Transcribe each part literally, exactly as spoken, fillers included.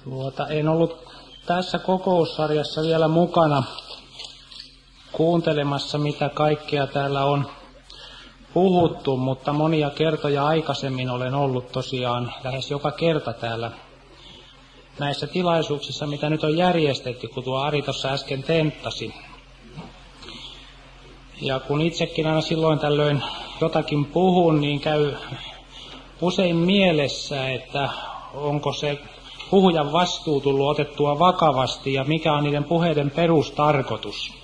Tuota, en ollut tässä kokoussarjassa vielä mukana kuuntelemassa, mitä kaikkea täällä on puhuttu, mutta monia kertoja aikaisemmin olen ollut tosiaan lähes joka kerta täällä näissä tilaisuuksissa, mitä nyt on järjestetty, kun tuo Ari tuossa äsken tenttasi. Ja kun itsekin aina silloin tällöin jotakin puhun, niin käy usein mielessä, että onko se puhujan vastuu tullut otettua vakavasti ja mikä on niiden puheiden perustarkoitus.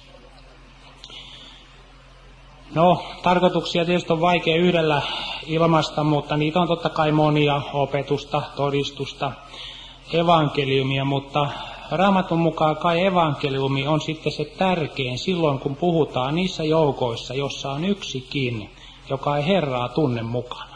No, tarkoituksia tietysti on vaikea yhdellä ilmaista, mutta niitä on totta kai monia, opetusta, todistusta, evankeliumia, mutta Raamatun mukaan kai evankeliumi on sitten se tärkein silloin, kun puhutaan niissä joukoissa, jossa on yksikin, joka ei Herraa tunne mukana.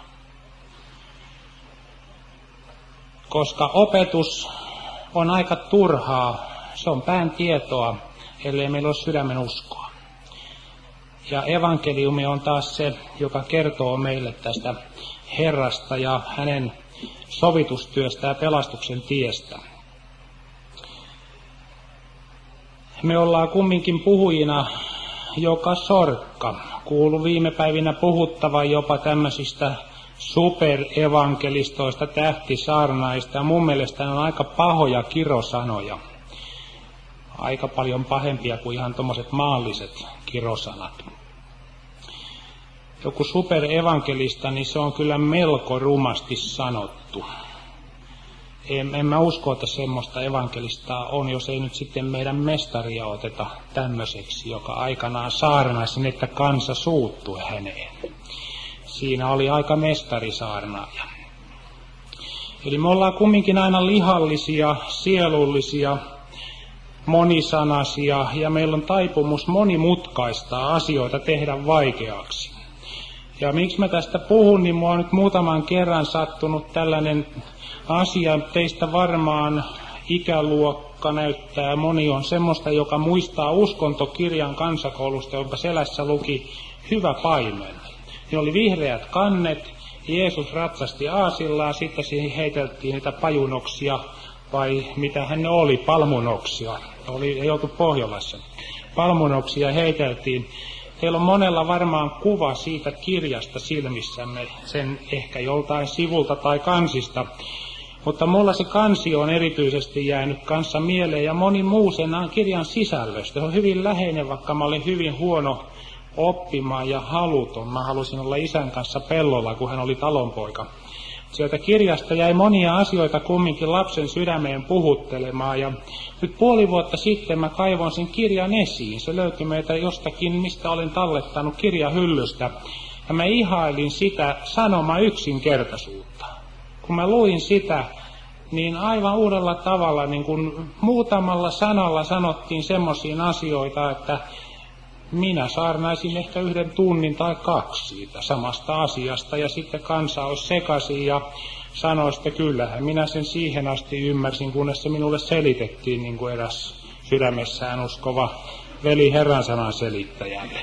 Koska opetus on aika turhaa, se on pään tietoa, ellei meillä ole sydämen uskoa. Ja evankeliumi on taas se, joka kertoo meille tästä Herrasta ja hänen sovitustyöstä ja pelastuksen tiestä. Me ollaan kumminkin puhujina joka sorkka. Kuulu viime päivinä puhuttavan jopa tämmöisistä superevankelistoista, tähtisaarnaista, ja mun mielestä ne on aika pahoja kirosanoja. Aika paljon pahempia kuin ihan tommoset maalliset kirosanat. Joku superevankelista, niin se on kyllä melko rumasti sanottu. En, en mä usko, että semmoista evankelistaa on, jos ei nyt sitten meidän mestaria oteta tämmöiseksi, joka aikanaan saarnaisi, että kansa suuttui häneen. Siinä oli aika mestarisaarnaaja. Eli me ollaan kumminkin aina lihallisia, sielullisia, monisanaisia, ja meillä on taipumus monimutkaistaa asioita, tehdä vaikeaksi. Ja miksi mä tästä puhun, niin mua on nyt muutaman kerran sattunut tällainen asia, teistä varmaan ikäluokka näyttää, moni on semmoista, joka muistaa uskontokirjan kansakoulusta, jonka selässä luki Hyvä paimen. Ne oli vihreät kannet, Jeesus ratsasti aasillaan, sitten siihen heiteltiin niitä pajunoksia, vai mitä hän oli, palmunoksia, oli, ei oltu Pohjolassa. Palmunoksia heiteltiin. Teillä on monella varmaan kuva siitä kirjasta silmissämme, sen ehkä joltain sivulta tai kansista. Mutta mulla se kansi on erityisesti jäänyt kanssa mieleen ja moni muu sen kirjan sisällöstä. Se on hyvin läheinen, vaikka mä olin hyvin huono oppimaan ja haluton. Mä halusin olla isän kanssa pellolla, kun hän oli talonpoika. Sieltä kirjasta jäi monia asioita kumminkin lapsen sydämeen puhuttelemaan. Ja nyt puoli vuotta sitten mä kaivoin sen kirjan esiin. Se löytyi meitä jostakin, mistä olen tallettanut kirjahyllystä. Ja mä ihailin sitä sanoma yksinkertaisuutta. Kun mä luin sitä, niin aivan uudella tavalla, niin kun muutamalla sanalla sanottiin semmoisia asioita, että minä saarnaisin ehkä yhden tunnin tai kaksi siitä samasta asiasta, ja sitten kansa olisi sekaisin ja sanoi, että kyllähän minä sen siihen asti ymmärsin, kunnes se minulle selitettiin, niin kuin eräs sydämessään uskova veli Herran sanan selittäjälle.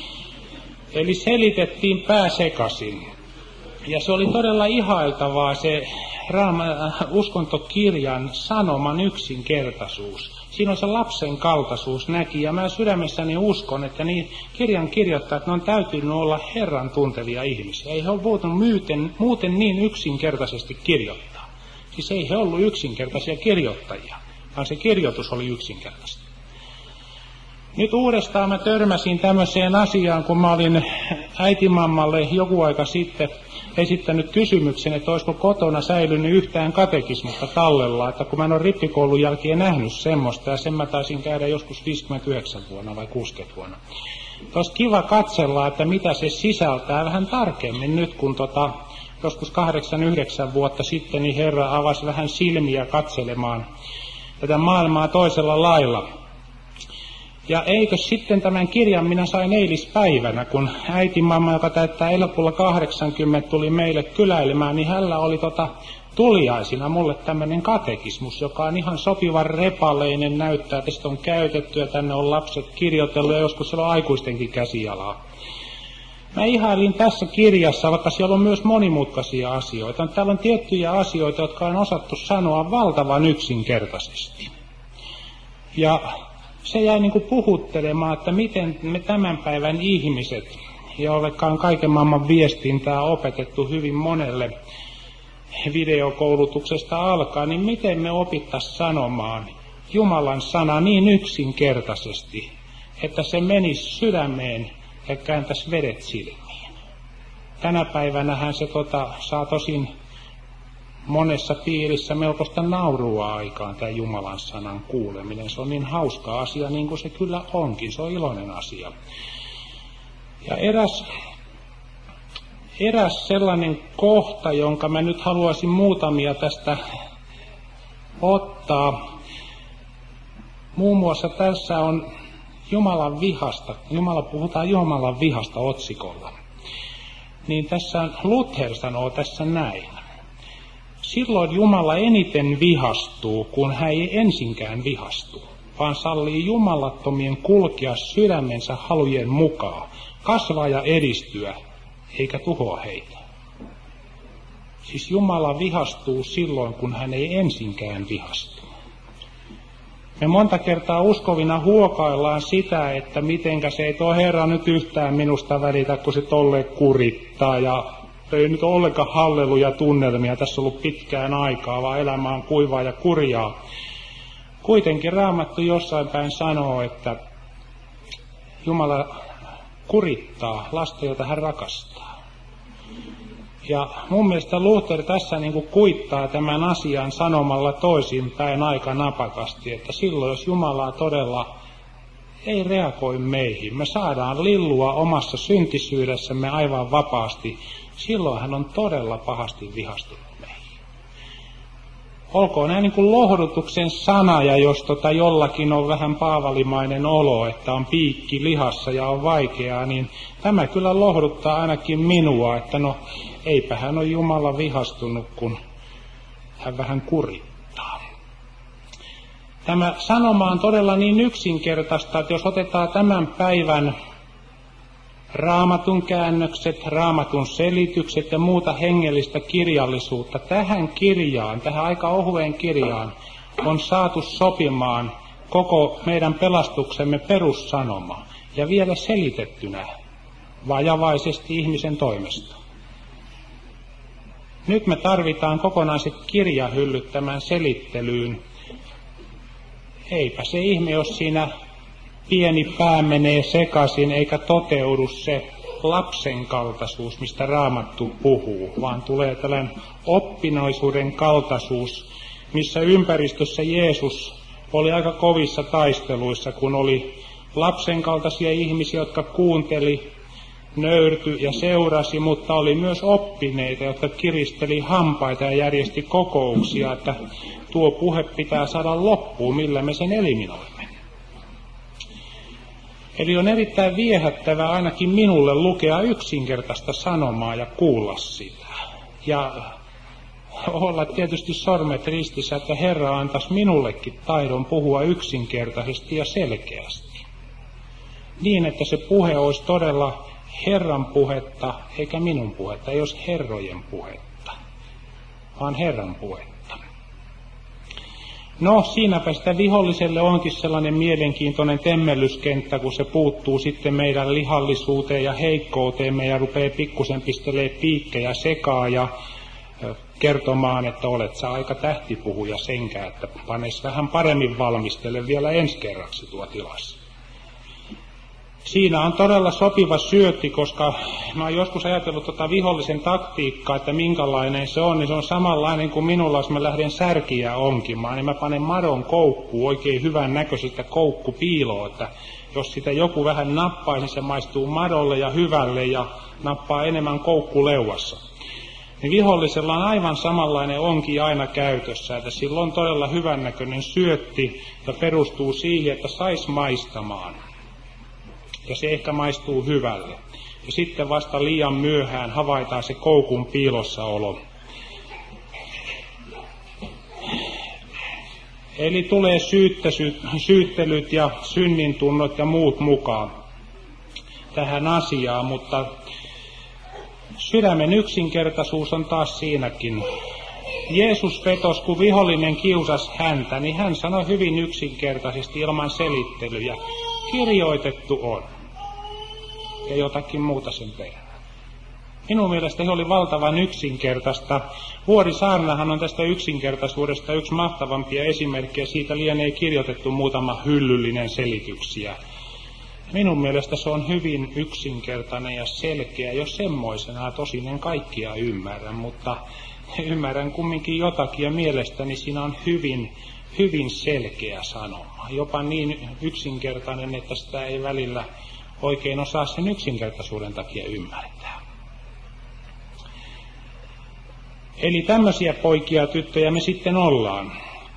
Eli selitettiin pää sekaisin. Ja se oli todella ihailtavaa se raama, uskontokirjan sanoman yksinkertaisuus. Siinä on se lapsen kaltaisuus näki, ja mä sydämessäni uskon, että niin kirjan kirjoittajat, ne on täytynyt olla Herran tuntevia ihmisiä. Ei he ole voitunut muuten, muuten niin yksinkertaisesti kirjoittaa. Siis ei he ollut yksinkertaisia kirjoittajia, vaan se kirjoitus oli yksinkertaista. Nyt uudestaan mä törmäsin tämmöiseen asiaan, kun mä olin äitimammalle joku aika sitten esittänyt kysymyksen, että olisiko kotona säilynyt yhtään katekismusta tallella, että kun mä en ole rippikoulun jälkeen nähnyt semmoista, ja sen mä taisin käydä joskus viisikymmentäyhdeksän vuonna vai kuusikymmentä vuonna. Olisi kiva katsella, että mitä se sisältää vähän tarkemmin nyt, kun tota, joskus kahdeksan yhdeksän vuotta sitten niin Herra avasi vähän silmiä katselemaan tätä maailmaa toisella lailla. Ja eikö sitten tämän kirjan minä sain eilispäivänä, kun äitimamma, joka täyttää elokuulla kahdeksankymmentä, tuli meille kyläilemään, niin hänellä oli tota tuliaisina mulle tämmöinen katekismus, joka on ihan sopivan repaleinen, näyttää, että sitä on käytetty ja tänne on lapset kirjoitellut ja joskus siellä on aikuistenkin käsialaa. Mä ihailin tässä kirjassa, vaikka siellä on myös monimutkaisia asioita. Täällä on tiettyjä asioita, jotka on osattu sanoa valtavan yksinkertaisesti. Ja se jäi niin kuin puhuttelemaan, että miten me tämän päivän ihmiset, joillekka on kaiken maailman viestintää opetettu hyvin monelle videokoulutuksesta alkaa, niin miten me opittaisiin sanomaan Jumalan sana niin yksinkertaisesti, että se menisi sydämeen ja kääntäisi vedet silmiin. Tänä päivänähän se tota, saa tosin monessa piirissä melkoista naurua aikaan, tämä Jumalan sanan kuuleminen. Se on niin hauska asia, niin kuin se kyllä onkin. Se on iloinen asia. Ja eräs, eräs sellainen kohta, jonka mä nyt haluaisin muutamia tästä ottaa. Muun muassa tässä on Jumalan vihasta, Jumala, puhutaan Jumalan vihasta otsikolla. Niin tässä Luther sanoo tässä näin. Silloin Jumala eniten vihastuu, kun hän ei ensinkään vihastu, vaan sallii jumalattomien kulkea sydämensä halujen mukaan, kasvaa ja edistyä, eikä tuhoa heitä. Siis Jumala vihastuu silloin, kun hän ei ensinkään vihastu. Me monta kertaa uskovina huokaillaan sitä, että mitenkä se ei tuo Herra nyt yhtään minusta välitä, kun se tolleen kurittaa. Ja ei nyt ole ollenkaan halleluja tunnelmia, tässä on ollut pitkään aikaa, vaan elämä on kuivaa ja kurjaa. Kuitenkin Raamattu jossain päin sanoo, että Jumala kurittaa lasta, jota hän rakastaa. Ja mun mielestä Luther tässä niin kuin kuittaa tämän asian sanomalla toisinpäin aika napakasti, että silloin jos Jumalaa todella ei reagoi meihin, me saadaan lillua omassa syntisyydessämme aivan vapaasti, silloin hän on todella pahasti vihastunut meihin. Olkoon näin niin kuin lohdutuksen sana, ja jos tota jollakin on vähän paavalimainen olo, että on piikki lihassa ja on vaikeaa, niin tämä kyllä lohduttaa ainakin minua, että no eipä hän ole Jumala vihastunut, kun hän vähän kurittaa. Tämä sanoma on todella niin yksinkertaista, että jos otetaan tämän päivän Raamatun käännökset, Raamatun selitykset ja muuta hengellistä kirjallisuutta tähän kirjaan, tähän aika ohueen kirjaan, on saatu sopimaan koko meidän pelastuksemme perussanoma ja vielä selitettynä vajavaisesti ihmisen toimesta. Nyt me tarvitaan kokonaiset kirjahyllyt tämän selittelyyn. Eipä se ihme, jos siinä pieni pää menee sekaisin eikä toteudu se lapsen kaltaisuus, mistä Raamattu puhuu, vaan tulee tällainen oppinoisuuden kaltaisuus, missä ympäristössä Jeesus oli aika kovissa taisteluissa, kun oli lapsen kaltaisia ihmisiä, jotka kuunteli, nöyrtyi ja seurasi, mutta oli myös oppineita, jotka kiristeli hampaita ja järjesti kokouksia, että tuo puhe pitää saada loppuun, millä me sen eliminoimme. Eli on erittäin viehättävää ainakin minulle lukea yksinkertaista sanomaa ja kuulla sitä. Ja olla tietysti sormet ristissä, että Herra antaisi minullekin taidon puhua yksinkertaisesti ja selkeästi. Niin, että se puhe olisi todella Herran puhetta, eikä minun puhetta, ei olisi herrojen puhetta, vaan Herran puhetta. No, siinäpä sitä viholliselle onkin sellainen mielenkiintoinen temmellyskenttä, kun se puuttuu sitten meidän lihallisuuteen ja heikkouteemme ja rupeaa pikkusen pistelee piikkejä sekaan ja kertomaan, että olet sä aika tähtipuhuja senkään, että panes vähän paremmin valmistele vielä ensi kerraksi tuo tilassa. Siinä on todella sopiva syötti, koska mä oon joskus ajatellut tota vihollisen taktiikkaa, että minkälainen se on, niin se on samanlainen kuin minulla, jos mä lähden särkiä onkimaan, niin mä panen madon koukkuun oikein hyvän näköisestä koukkupiiloa, että jos sitä joku vähän nappaa, niin se maistuu madolle ja hyvälle ja nappaa enemmän koukkuleuassa. Niin vihollisella on aivan samanlainen onki aina käytössä, että sillä on todella hyvännäköinen syötti ja perustuu siihen, että sais maistamaan. Ja se ehkä maistuu hyvälle. Ja sitten vasta liian myöhään havaitaan se koukun piilossaolo. Eli tulee syyttelyt ja synnintunnot ja muut mukaan tähän asiaan, mutta Sydämen yksinkertaisuus on taas siinäkin. Jeesus vetosi, kun vihollinen kiusasi häntä, niin hän sanoi hyvin yksinkertaisesti ilman selittelyjä. Kirjoitettu on. Ja jotakin muuta sen perään. Minun mielestäni oli valtavan yksinkertaista. Vuorisaarnahan on tästä yksinkertaisuudesta yksi mahtavampia esimerkkejä. Siitä lienee kirjoitettu muutama hyllyllinen selityksiä. Minun mielestä se on hyvin yksinkertainen ja selkeä, jos semmoisenaan tosin en kaikkia ymmärrä, mutta ymmärrän kumminkin jotakin ja mielestäni siinä on hyvin, hyvin selkeä sanoma. Jopa niin yksinkertainen, että sitä ei välillä oikein osaa sen yksinkertaisuuden takia ymmärtää. Eli tämmöisiä poikia ja tyttöjä me sitten ollaan.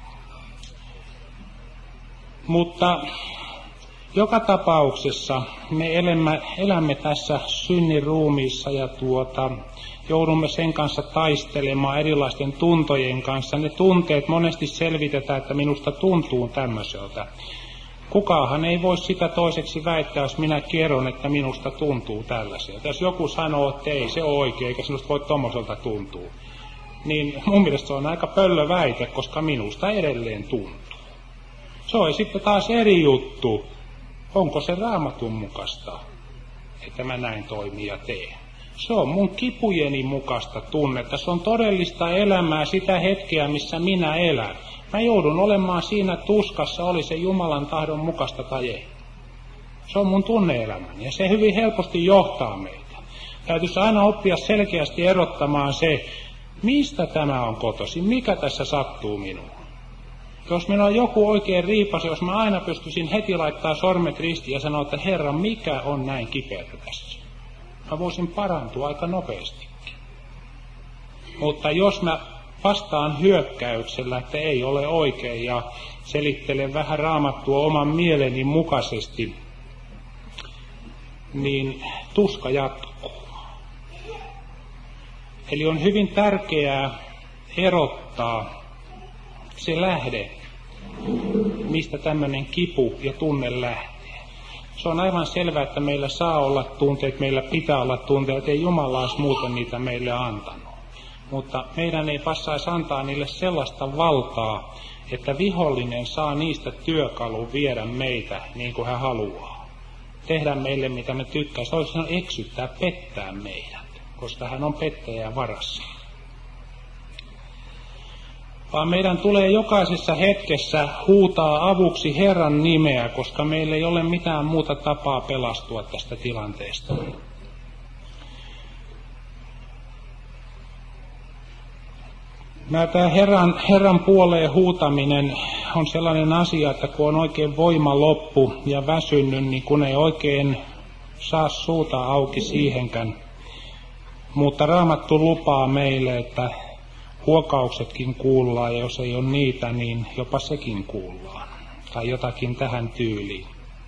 Mutta joka tapauksessa me elämme, elämme tässä synnin ruumiissa ja tuota, joudumme sen kanssa taistelemaan erilaisten tuntojen kanssa. Ne tunteet monesti selvitetään, että minusta tuntuu tämmöiseltä. Kukaanhan ei voi sitä toiseksi väittää, jos minä kerron, että minusta tuntuu tällaiselta. Jos joku sanoo, että ei se ole oikein, eikä sinusta voi tommoselta tuntua, niin mun mielestä se on aika pöllö väite, koska minusta edelleen tuntuu. Se on sitten taas eri juttu. Onko se Raamatun mukaista, että mä näin toimin ja teen? Se on mun kipujeni mukaista tunnetta. Se on todellista elämää, sitä hetkeä, missä minä elän. Mä joudun olemaan siinä tuskassa, oli se Jumalan tahdon mukaista tai ei. Se on mun tunne-elämäni ja se hyvin helposti johtaa meitä. Täytyisi aina oppia selkeästi erottamaan se, mistä tämä on kotoisin, mikä tässä sattuu minuun. Jos minulla on joku oikein riipas, jos mä aina pystyisin heti laittaa sormet ristiin ja sanoa, että Herra, mikä on näin kipeätä tässä? Mä voisin parantua aika nopeastikin. Mutta jos mä vastaan hyökkäyksellä, että ei ole oikein ja selittelen vähän Raamattua oman mieleni mukaisesti, niin tuska jatkuu. Eli on hyvin tärkeää erottaa se lähde, mistä tämmöinen kipu ja tunne lähtee. Se on aivan selvää, että meillä saa olla tunteet, meillä pitää olla tunteet, ei Jumala olisi muuten niitä meille antanut. Mutta meidän ei passaisi antaa niille sellaista valtaa, että vihollinen saa niistä työkalun viedä meitä niin kuin hän haluaa. Tehdä meille mitä me tykkää. Se olisi eksyttää, pettää meidät, koska hän on pettäjä varassa. Vaan meidän tulee jokaisessa hetkessä huutaa avuksi Herran nimeä, koska meillä ei ole mitään muuta tapaa pelastua tästä tilanteesta. Tämä Herran, Herran puoleen huutaminen on sellainen asia, että kun on oikein voima loppu ja väsynyt, niin kun ei oikein saa suuta auki siihenkään. Mutta Raamattu lupaa meille, että huokauksetkin kuullaan, ja jos ei ole niitä, niin jopa sekin kuullaan. Tai jotakin tähän tyyliin.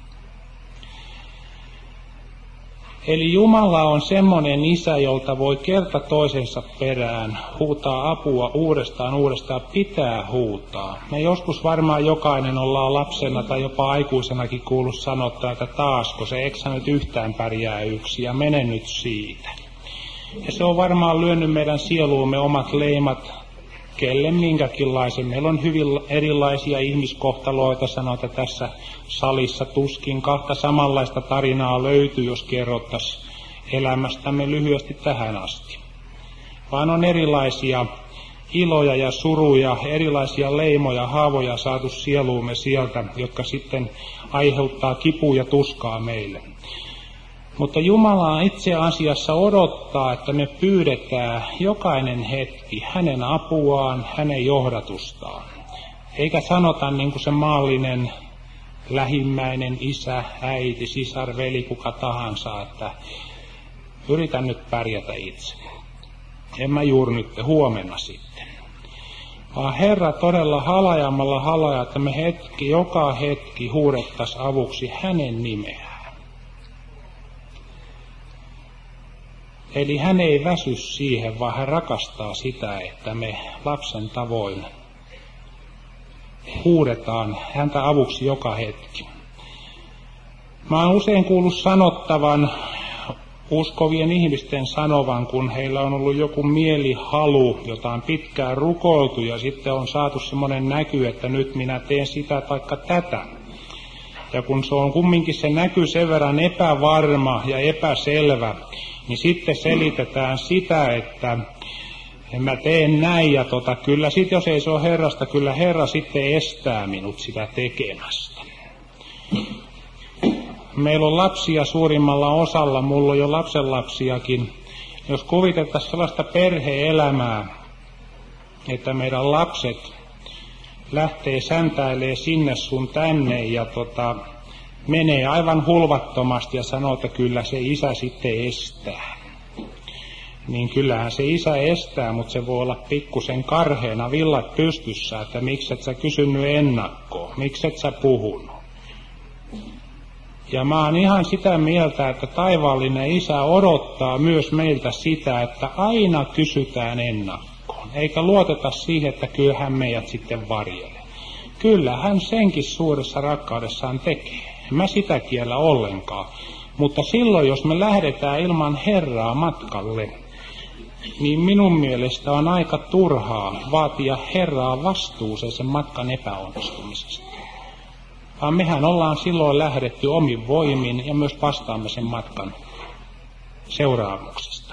Eli Jumala on semmoinen isä, jolta voi kerta toisensa perään huutaa apua uudestaan uudestaan, pitää huutaa. Me joskus varmaan jokainen ollaan lapsena tai jopa aikuisenakin kuullut sanottaa, että taasko se eksä nyt yhtään pärjää yksi ja mene nyt siitä. Ja se on varmaan lyönyt meidän sieluumme omat leimat, kelle minkäkinlaisen. Meillä on hyvin erilaisia ihmiskohtaloita, sanotaan tässä salissa tuskin kahta samanlaista tarinaa löytyy, jos kerrottaisiin elämästämme lyhyesti tähän asti. Vaan on erilaisia iloja ja suruja, erilaisia leimoja, haavoja saatu sieluumme sieltä, jotka sitten aiheuttaa kipua ja tuskaa meille. Mutta Jumala itse asiassa odottaa, että me pyydetään jokainen hetki hänen apuaan, hänen johdatustaan. Eikä sanota niin kuin se maallinen lähimmäinen isä, äiti, sisar, veli, kuka tahansa, että yritän nyt pärjätä itse. En mä juuri nyt, huomenna sitten. Vaan Herra todella halajamalla halajaa, että me hetki, joka hetki huudettaisiin avuksi hänen nimeään. Eli hän ei väsy siihen, vaan hän rakastaa sitä, että me lapsen tavoin huudetaan häntä avuksi joka hetki. Mä oon usein kuullut sanottavan uskovien ihmisten sanovan, kun heillä on ollut joku mielihalu, jota on pitkään rukoiltu, ja sitten on saatu semmoinen näky, että nyt minä teen sitä taikka tätä. Ja kun se on kumminkin se näky sen verran epävarma ja epäselvä, niin sitten selitetään sitä, että mä teen näin, ja tota, kyllä sit jos ei se ole Herrasta, kyllä Herra sitten estää minut sitä tekemästä. Meillä on lapsia suurimmalla osalla, mulla on jo lapsenlapsiakin. Jos kuvitettaisiin sellaista perhe-elämää, että meidän lapset lähtee säntäilee sinne sun tänne ja tota, menee aivan hulvattomasti ja sanoo, että kyllä se isä sitten estää. Niin kyllähän se isä estää, mutta se voi olla pikkusen karheena villat pystyssä, että miksi et sä kysynyt ennakkoon, miksi et sä puhunut. Ja mä oon ihan sitä mieltä, että taivaallinen isä odottaa myös meiltä sitä, että aina kysytään ennakkoon, eikä luoteta siihen, että kyllähän meidät sitten varjelee. Kyllä hän senkin suuressa rakkaudessaan tekee. En mä sitä kiellä ollenkaan. Mutta silloin, jos me lähdetään ilman Herraa matkalle, niin minun mielestä on aika turhaa vaatia Herraa vastuuseen sen matkan epäonnistumisesta. Vaan mehän ollaan silloin lähdetty omin voimin ja myös vastaamme sen matkan seuraamuksesta.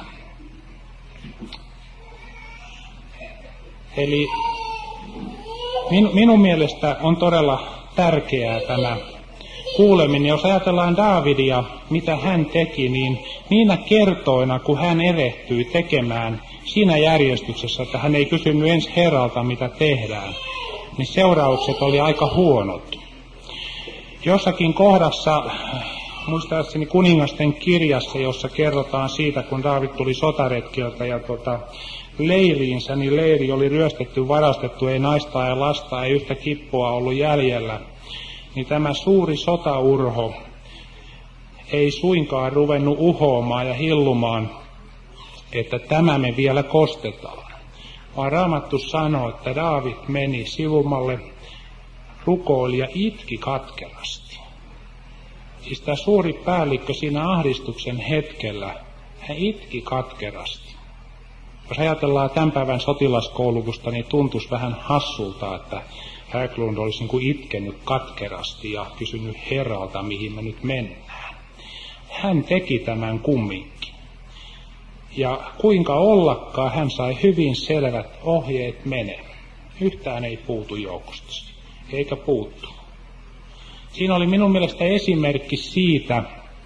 Eli min, minun mielestä on todella tärkeää tämä kuuleminen. Jos ajatellaan Daavidia, mitä hän teki, niin niinä kertoina, kun hän erehtyi tekemään siinä järjestyksessä, että hän ei kysynyt ensin Herralta, mitä tehdään, niin seuraukset oli aika huonot. Jossakin kohdassa, muistaakseni Kuningasten kirjassa, jossa kerrotaan siitä, kun Daavid tuli sotaretkeltä ja tota, leiriinsä, niin leiri oli ryöstetty, varastettu, ei naista ja lasta, ei yhtä kippua ollut jäljellä. Niin tämä suuri sotaurho ei suinkaan ruvennut uhoamaan ja hillumaan, että tämä me vielä kostetaan. Vaan Raamattu sanoo, että Daavid meni sivumalle, rukoili ja itki katkerasti. Siis tämä suuri päällikkö siinä ahdistuksen hetkellä, hän itki katkerasti. Jos ajatellaan tämän päivän sotilaskoulutusta, niin tuntuisi vähän hassulta, että Hägglund olisi niin kuin itkenyt katkerasti ja kysynyt Herralta, mihin me nyt mennään. Hän teki tämän kumminkin. Ja kuinka ollakaan, hän sai hyvin selvät ohjeet mene. Yhtään ei puutu joukosta, eikä puuttu. Siinä oli minun mielestä esimerkki siitä,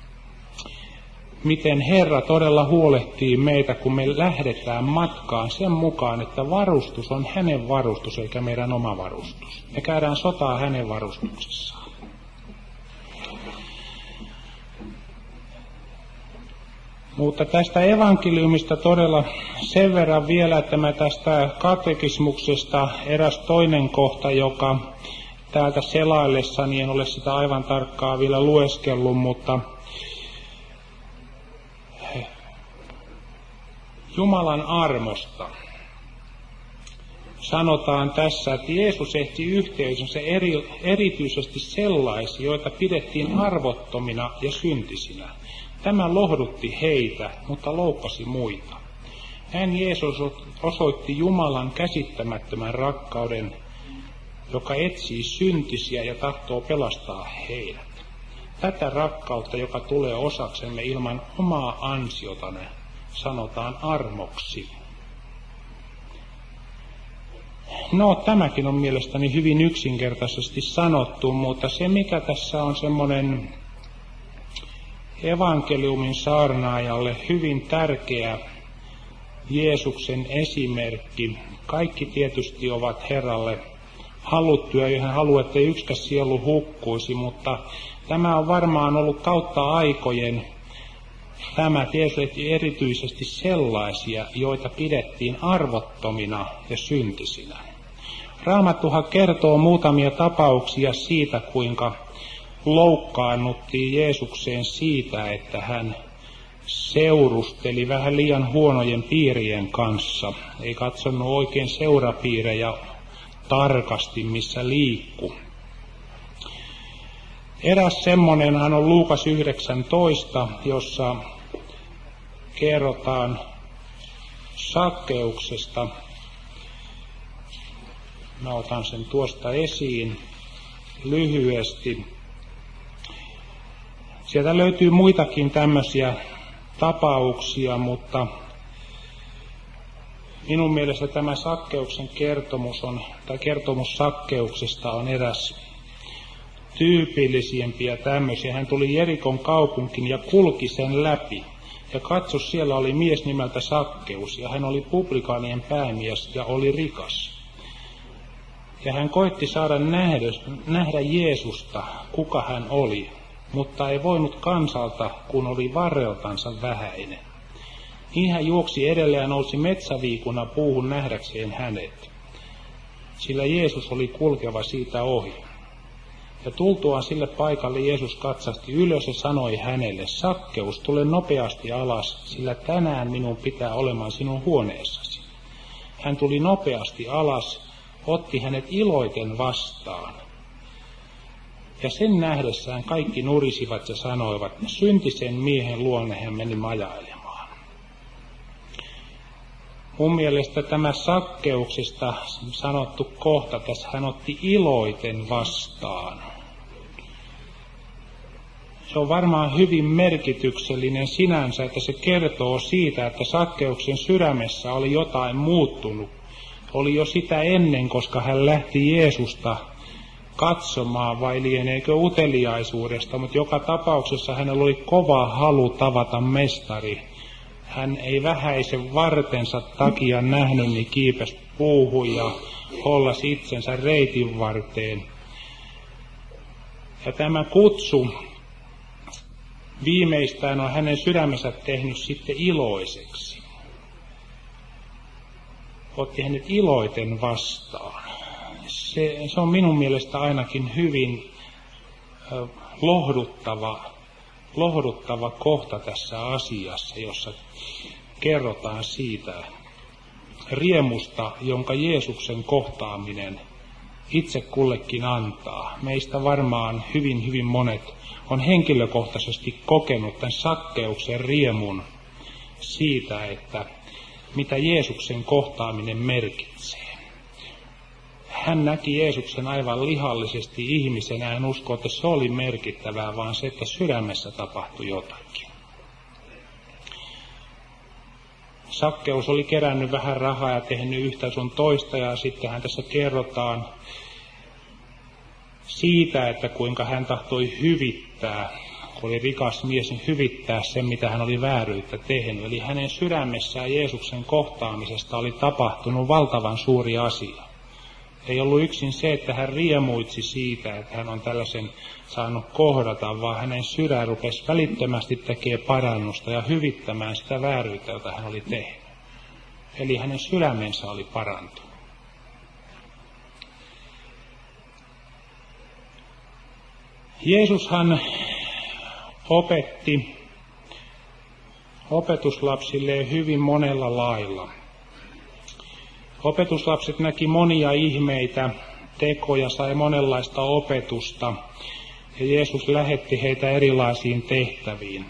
miten Herra todella huolehtii meitä, kun me lähdetään matkaan sen mukaan, että varustus on hänen varustus eikä meidän oma varustus. Me käydään sotaa hänen varustuksessaan. Mutta tästä evankeliumista todella sen verran vielä, että mä tästä katekismuksesta eräs toinen kohta, joka täältä selaillessani en ole sitä aivan tarkkaa vielä lueskellut, mutta Jumalan armosta sanotaan tässä, että Jeesus ehti yhteisönsä eri, erityisesti sellaisia, joita pidettiin arvottomina ja syntisinä. Tämä lohdutti heitä, mutta loukkasi muita. Hän Jeesus osoitti Jumalan käsittämättömän rakkauden, joka etsii syntisiä ja tahtoo pelastaa heidät. Tätä rakkautta, joka tulee osaksemme ilman omaa ansiotane, sanotaan armoksi. No, tämäkin on mielestäni hyvin yksinkertaisesti sanottu, mutta se mikä tässä on semmoinen evankeliumin saarnaajalle hyvin tärkeä Jeesuksen esimerkki. Kaikki tietysti ovat Herralle haluttuja, ja hän haluaa, ettei yksikään sielu hukkuisi, mutta tämä on varmaan ollut kautta aikojen tämä tietysti erityisesti sellaisia, joita pidettiin arvottomina ja syntisinä. Raamattuhan kertoo muutamia tapauksia siitä, kuinka loukkaannuttiin Jeesukseen siitä, että hän seurusteli vähän liian huonojen piirien kanssa. Ei katsonut oikein seurapiirejä tarkasti, missä liikkuu. Eräs semmonenhan on Luukas yhdeksäntoista, jossa kerrotaan Sakkeuksesta. Mä otan sen tuosta esiin lyhyesti. Sieltä löytyy muitakin tämmöisiä tapauksia, mutta minun mielestä tämä Sakkeuksen kertomus on, tai kertomus Sakkeuksesta on eräs tyypillisimpiä tämmöisiä. Hän tuli Jerikon kaupunkiin ja kulki sen läpi. Ja katso, siellä oli mies nimeltä Sakkeus, ja hän oli publikaanien päämies ja oli rikas. Ja hän koitti saada nähdä, nähdä Jeesusta, kuka hän oli, mutta ei voinut kansalta, kun oli varreltansa vähäinen. Niin hän juoksi edelleen ja nousi metsäviikuna puuhun nähdäkseen hänet, sillä Jeesus oli kulkeva siitä ohi. Ja tultuaan sille paikalle Jeesus katsasti ylös ja sanoi hänelle, Sakkeus, tule nopeasti alas, sillä tänään minun pitää olemaan sinun huoneessasi. Hän tuli nopeasti alas, otti hänet iloiten vastaan. Ja sen nähdessään kaikki nurisivat ja sanoivat, syntisen miehen luonne hän meni majailemaan. Mun mielestä tämä Sakkeuksesta sanottu kohta tässä, hän otti iloiten vastaan. Se on varmaan hyvin merkityksellinen sinänsä, että se kertoo siitä, että Sakkeuksen sydämessä oli jotain muuttunut. Oli jo sitä ennen, koska hän lähti Jeesusta katsomaan, vai lieneekö uteliaisuudesta, mutta joka tapauksessa hänellä oli kova halu tavata mestari. Hän ei vähäisen vartensa takia nähnyt, niin kiipesi puuhun ja hollasi itsensä reitin varteen. Ja tämä kutsu viimeistään on hänen sydämensä tehnyt sitten iloiseksi. Otti hänet iloiten vastaan. Se, se on minun mielestä ainakin hyvin ö, lohduttava, lohduttava kohta tässä asiassa, jossa kerrotaan siitä riemusta, jonka Jeesuksen kohtaaminen itse kullekin antaa. Meistä varmaan hyvin, hyvin monet on henkilökohtaisesti kokenut tämän Sakkeuksen riemun siitä, että mitä Jeesuksen kohtaaminen merkitsee. Hän näki Jeesuksen aivan lihallisesti ihmisenä, en usko, että se oli merkittävää, vaan se, että sydämessä tapahtui jotakin. Sakkeus oli kerännyt vähän rahaa ja tehnyt yhtä sun toista, ja sittenhän tässä kerrotaan siitä, että kuinka hän tahtoi hyvittää, kun oli rikas mies, niin hyvittää sen, mitä hän oli vääryyttä tehnyt. Eli hänen sydämessään Jeesuksen kohtaamisesta oli tapahtunut valtavan suuri asia. Ei ollut yksin se, että hän riemuitsi siitä, että hän on tällaisen saanut kohdata, vaan hänen sydän rupesi välittömästi tekemään parannusta ja hyvittämään sitä vääryyttä, jota hän oli tehnyt. Eli hänen sydämensä oli parantunut. Jeesushan opetti opetuslapsilleen hyvin monella lailla. Opetuslapset näki monia ihmeitä, tekoja, sai monenlaista opetusta, ja Jeesus lähetti heitä erilaisiin tehtäviin.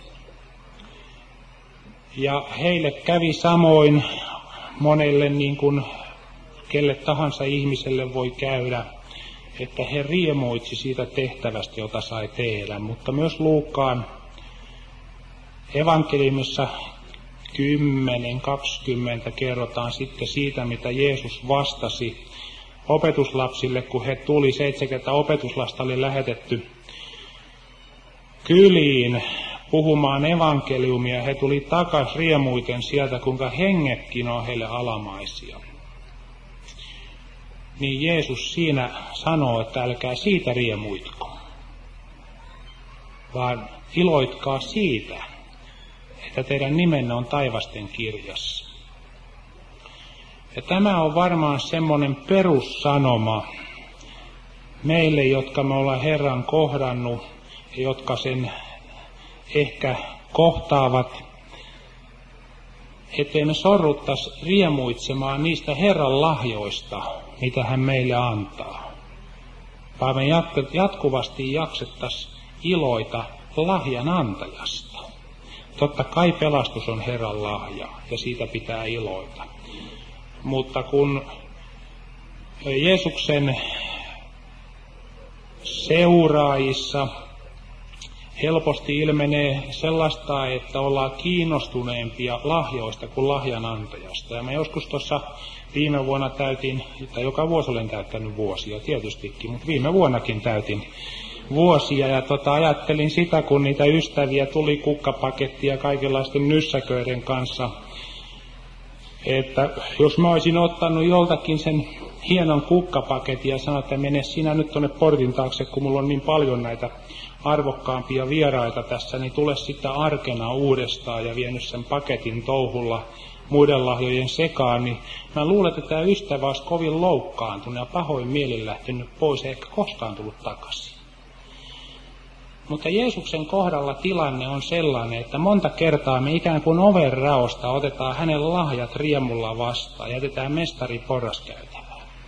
Ja heille kävi samoin monelle, niin kuin kelle tahansa ihmiselle voi käydä, että he riemuitsi siitä tehtävästä, jota sai tehdä. Mutta myös Luukkaan evankeliumissa kymmenen kaksikymmentä kerrotaan sitten siitä, mitä Jeesus vastasi opetuslapsille, kun he tuli, seitsemänkymmentä opetuslasta oli lähetetty kyliin puhumaan evankeliumia. He tuli takas riemuiten sieltä, kuinka hengetkin on heille alamaisia. Niin Jeesus siinä sanoo, että älkää siitä riemuitko, vaan iloitkaa siitä, että teidän nimenne on taivasten kirjassa. Ja tämä on varmaan semmoinen perussanoma meille, jotka me ollaan Herran kohdannut ja jotka sen ehkä kohtaavat, ettei me sorruttaisi riemuitsemaan niistä Herran lahjoista, mitä hän meille antaa. Vaan me jatkuvasti jaksettaisiin iloita lahjan antajasta. Totta kai pelastus on Herran lahja ja siitä pitää iloita. Mutta kun Jeesuksen seuraajissa helposti ilmenee sellaista, että ollaan kiinnostuneempia lahjoista kuin lahjanantajasta. Ja mä joskus tuossa viime vuonna täytin, tai joka vuosi olen täyttänyt vuosia tietystikin, mutta viime vuonnakin täytin vuosia. Ja tota, ajattelin sitä, kun niitä ystäviä tuli kukkapakettia kaikenlaisten nyssäköiden kanssa, että jos mä olisin ottanut joltakin sen hienon kukkapaketin ja sanoin, että mene sinä nyt tuonne portin taakse, kun mulla on niin paljon näitä arvokkaampia vieraita tässä, niin tule sitten arkena uudestaan ja vienyt sen paketin touhulla muiden lahjojen sekaan, niin mä luulen, että tämä ystävä olisi kovin loukkaantunut ja pahoin mielin lähtenyt pois, eikä koskaan tullut takaisin. Mutta Jeesuksen kohdalla tilanne on sellainen, että monta kertaa me ikään kuin oven raosta otetaan hänen lahjat riemulla vastaan ja jätetään mestari porraskäytävään.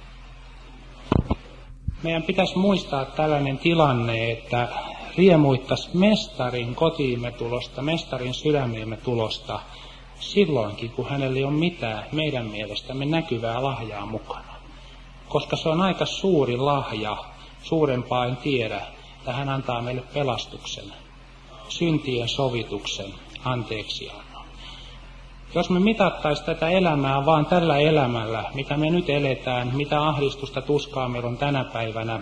Meidän pitäisi muistaa tällainen tilanne, että riemuittaisi mestarin kotiimme tulosta, mestarin sydämiemme tulosta, silloinkin kun hänellä ei ole mitään meidän mielestämme näkyvää lahjaa mukana. Koska se on aika suuri lahja, suurempaa en tiedä, että hän antaa meille pelastuksen, syntien sovituksen, anteeksiannon. Jos me mitattaisiin tätä elämää vaan tällä elämällä, mitä me nyt eletään, mitä ahdistusta tuskaa meillä on tänä päivänä,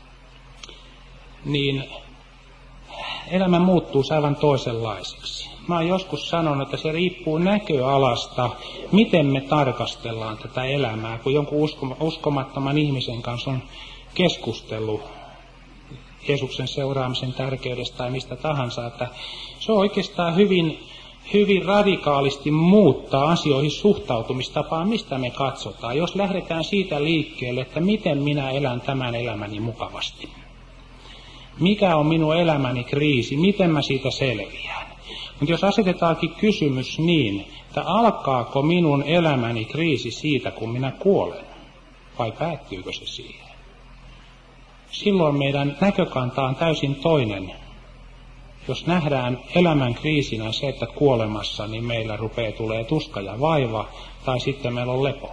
niin elämä muuttuu aivan toisenlaiseksi. Mä oon joskus sanonut, että se riippuu näköalasta, miten me tarkastellaan tätä elämää, kun jonkun uskomattoman ihmisen kanssa on keskustellut Jeesuksen seuraamisen tärkeydestä tai mistä tahansa, että se on oikeastaan hyvin, hyvin radikaalisti muuttaa asioihin suhtautumistapaa, mistä me katsotaan. Jos lähdetään siitä liikkeelle, että miten minä elän tämän elämäni mukavasti. Mikä on minun elämäni kriisi, miten mä siitä selviään. Mutta jos asetetaankin kysymys niin, että alkaako minun elämäni kriisi siitä, kun minä kuolen, vai päättyykö se siihen? Silloin meidän näkökanta on täysin toinen. Jos nähdään elämän kriisinä se, että kuolemassa, niin meillä rupeaa tulee tuska ja vaiva, tai sitten meillä on lepo.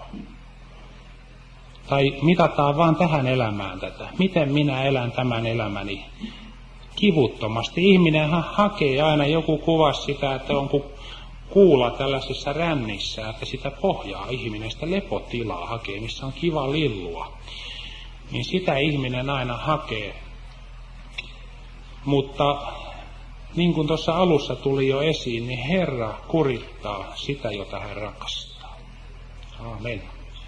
Tai mitataan vaan tähän elämään tätä. Miten minä elän tämän elämäni kivuttomasti. Ihminenhän hakee aina, joku kuvasi sitä, että on kuin kuula tällaisessa rännissä, että sitä pohjaa ihminen, sitä lepotilaa hakee, missä on kiva lillua. Niin sitä ihminen aina hakee. Mutta niin kuin tuossa alussa tuli jo esiin, niin Herra kurittaa sitä, jota hän rakastaa. Aamen.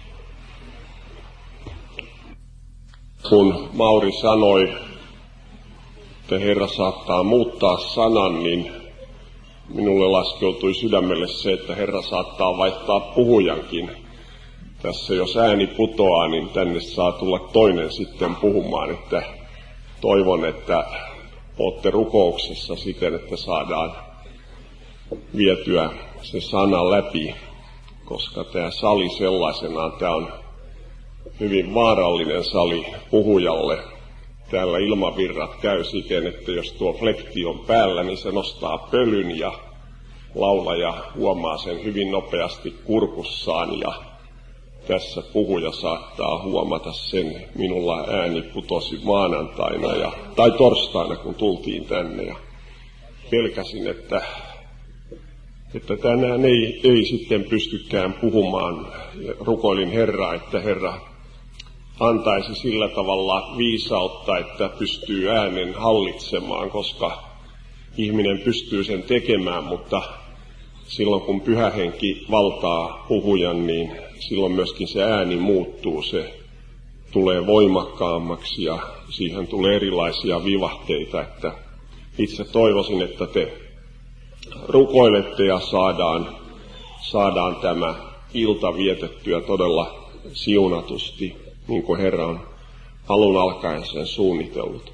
Kun Mauri sanoi, että Herra saattaa muuttaa sanan, niin minulle laskeutui sydämelle se, että Herra saattaa vaihtaa puhujankin. Tässä jos ääni putoaa, niin tänne saa tulla toinen sitten puhumaan, että toivon, että olette rukouksessa siten, että saadaan vietyä se sana läpi, koska tämä sali sellaisenaan, tämä on hyvin vaarallinen sali puhujalle. Täällä ilmavirrat käy siten, että jos tuo flekti on päällä, niin se nostaa pölyn ja laulaja huomaa sen hyvin nopeasti kurkussaan ja tässä puhuja saattaa huomata sen. Minulla ääni putosi maanantaina ja, tai torstaina, kun tultiin tänne ja pelkäsin, että, että tänään ei, ei sitten pystykään puhumaan. Rukoilin Herraa, että Herra antaisi sillä tavalla viisautta, että pystyy äänen hallitsemaan, koska ihminen pystyy sen tekemään, mutta silloin kun Pyhä Henki valtaa puhujan, niin silloin myöskin se ääni muuttuu, se tulee voimakkaammaksi ja siihen tulee erilaisia vivahteita, että itse toivoisin, että te rukoilette ja saadaan, saadaan tämä ilta vietettyä todella siunatusti, niin kuin Herra on alun alkaen sen suunnitellut.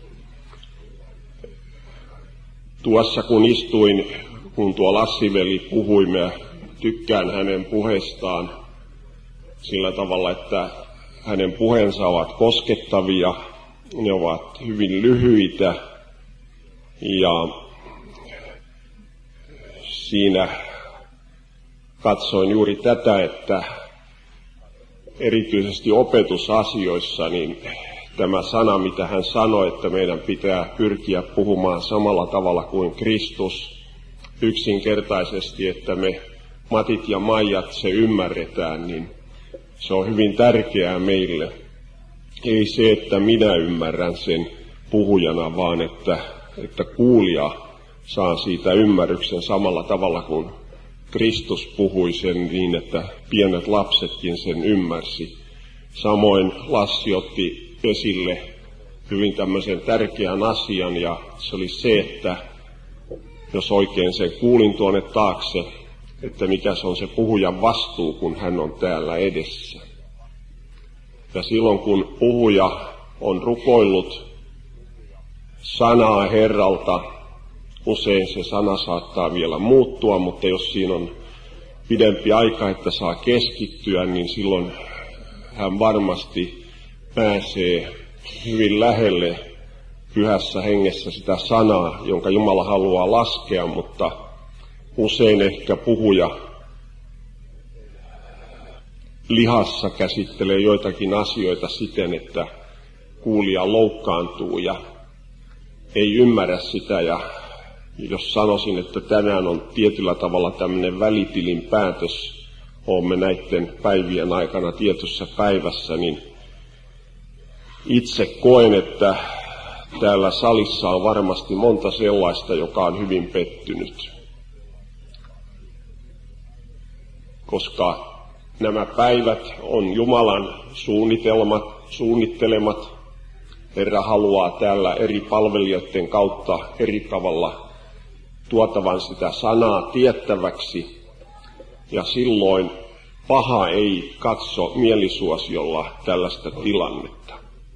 Tuossa kun istuin, kun tuo Lassiveli puhui, mä tykkään hänen puheestaan sillä tavalla, että hänen puheensa ovat koskettavia, ne ovat hyvin lyhyitä ja siinä katsoin juuri tätä, että erityisesti opetusasioissa, niin tämä sana, mitä hän sanoi, että meidän pitää pyrkiä puhumaan samalla tavalla kuin Kristus, yksinkertaisesti, että me Matit ja Maijat se ymmärretään, niin se on hyvin tärkeää meille. Ei se, että minä ymmärrän sen puhujana, vaan että, että kuulija saa siitä ymmärryksen samalla tavalla kuin Kristus puhui sen niin, että pienet lapsetkin sen ymmärsi. Samoin Lassi otti esille hyvin tämmöisen tärkeän asian, ja se oli se, että jos oikein sen kuulin tuonne taakse, että mikä se on se puhujan vastuu, kun hän on täällä edessä. Ja silloin kun puhuja on rukoillut sanaa Herralta, usein se sana saattaa vielä muuttua, mutta jos siinä on pidempi aika, että saa keskittyä, niin silloin hän varmasti pääsee hyvin lähelle pyhässä hengessä sitä sanaa, jonka Jumala haluaa laskea, mutta usein ehkä puhuja lihassa käsittelee joitakin asioita siten, että kuulija loukkaantuu ja ei ymmärrä sitä. Ja jos sanoisin, että tänään on tietyllä tavalla tämmöinen välitilin päätös, olemme näiden päivien aikana tietyssä päivässä, niin itse koen, että täällä salissa on varmasti monta sellaista, joka on hyvin pettynyt. Koska nämä päivät on Jumalan suunnitelmat, suunnittelemat. Herra haluaa täällä eri palvelijoiden kautta eri tavalla tuotavan sitä sanaa tiettäväksi. Ja silloin paha ei katso mielisuosiolla tällaista tilannetta.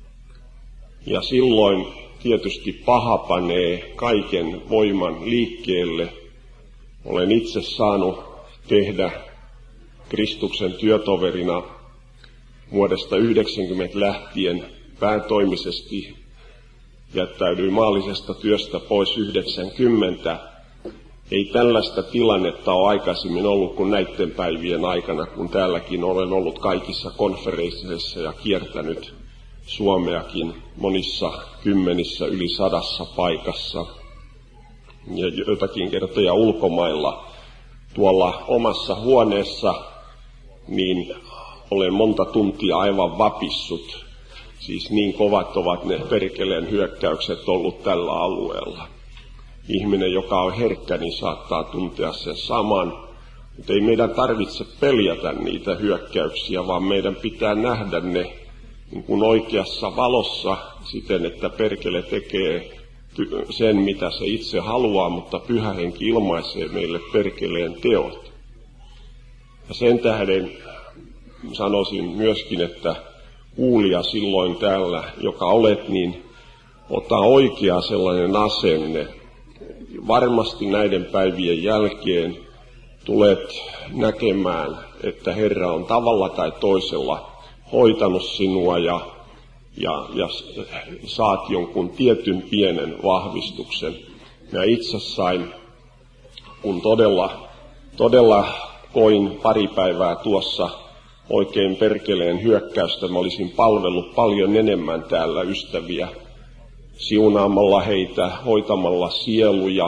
Ja silloin tietysti paha panee kaiken voiman liikkeelle. Olen itse saanut tehdä Kristuksen työtoverina vuodesta yhdeksänkymmentä lähtien päätoimisesti, jättäydyin maallisesta työstä pois yhdeksänkymmentä. Ei tällaista tilannetta ole aikaisemmin ollut kuin näiden päivien aikana, kun täälläkin olen ollut kaikissa konferensseissa ja kiertänyt Suomeakin monissa kymmenissä, yli sadassa paikassa ja joitakin kertoja ulkomailla. Tuolla omassa huoneessa niin olen monta tuntia aivan vapissut. Siis niin kovat ovat ne perkeleen hyökkäykset ollut tällä alueella. Ihminen, joka on herkkä, niin saattaa tuntea sen saman. Mutta ei meidän tarvitse peljätä niitä hyökkäyksiä, vaan meidän pitää nähdä ne niin kuin oikeassa valossa siten, että perkele tekee sen, mitä se itse haluaa, mutta Pyhä Henki ilmaisee meille perkeleen teot. Ja sen tähden sanoisin myöskin, että kuulija silloin täällä, joka olet, niin ota oikea sellainen asenne. Varmasti näiden päivien jälkeen tulet näkemään, että Herra on tavalla tai toisella hoitanut sinua ja, ja, ja saat jonkun tietyn pienen vahvistuksen. Minä itse sain, kun todella, todella koin pari päivää tuossa oikein perkeleen hyökkäystä, mä olisin palvellut paljon enemmän täällä ystäviä, siunaamalla heitä, hoitamalla sieluja,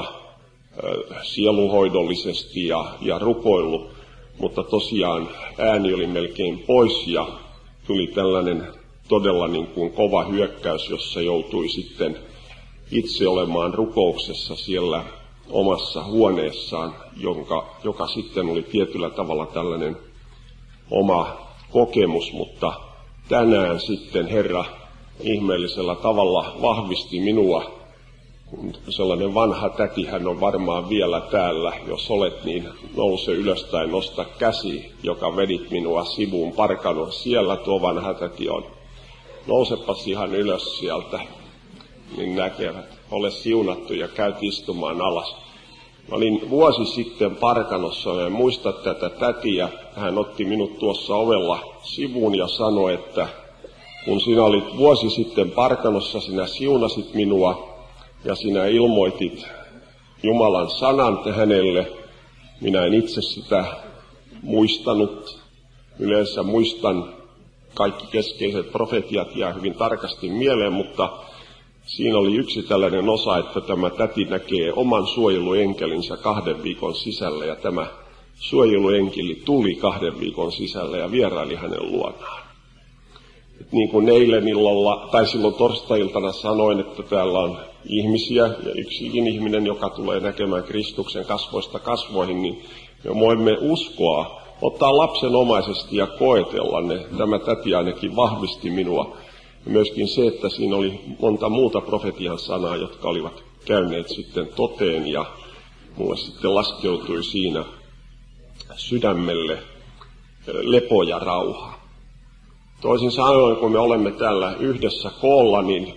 sieluhoidollisesti ja, ja rukoillut, mutta tosiaan ääni oli melkein pois ja tuli tällainen todella niin kuin kova hyökkäys, jossa joutui sitten itse olemaan rukouksessa siellä omassa huoneessaan, jonka, joka sitten oli tietyllä tavalla tällainen oma kokemus, mutta tänään sitten Herra ihmeellisellä tavalla vahvisti minua. Sellainen vanha täti, hän on varmaan vielä täällä. Jos olet, niin nouse ylös tai nosta käsi, joka vedit minua sivuun parkanon. Siellä tuo vanha täti on. Nousepas ihan ylös sieltä, niin näkevät. Ole siunattu ja käyt istumaan alas. Mä olin vuosi sitten Parkanossa ja en muista tätä tätiä. Hän otti minut tuossa ovella sivuun ja sanoi, että kun sinä olit vuosi sitten Parkanossa, sinä siunasit minua ja sinä ilmoitit Jumalan sanan hänelle Minä en itse sitä muistanut. Yleensä muistan kaikki keskeiset profetiat ja hyvin tarkasti mieleen, mutta siinä oli yksi tällainen osa, että tämä täti näkee oman suojeluenkelinsä kahden viikon sisällä, ja tämä suojeluenkeli tuli kahden viikon sisällä ja vieraili hänen luonaan. Et niin kuin eilen illalla, tai silloin torstai-iltana sanoin, että täällä on ihmisiä, ja yksikin ihminen, joka tulee näkemään Kristuksen kasvoista kasvoihin, niin me voimme uskoa, ottaa lapsenomaisesti ja koetella ne. Tämä täti ainakin vahvisti minua. Ja myöskin se, että siinä oli monta muuta profetian sanaa, jotka olivat käyneet sitten toteen, ja mulle sitten laskeutui siinä sydämelle lepo ja rauha. Toisin sanoen, kun me olemme täällä yhdessä koolla, niin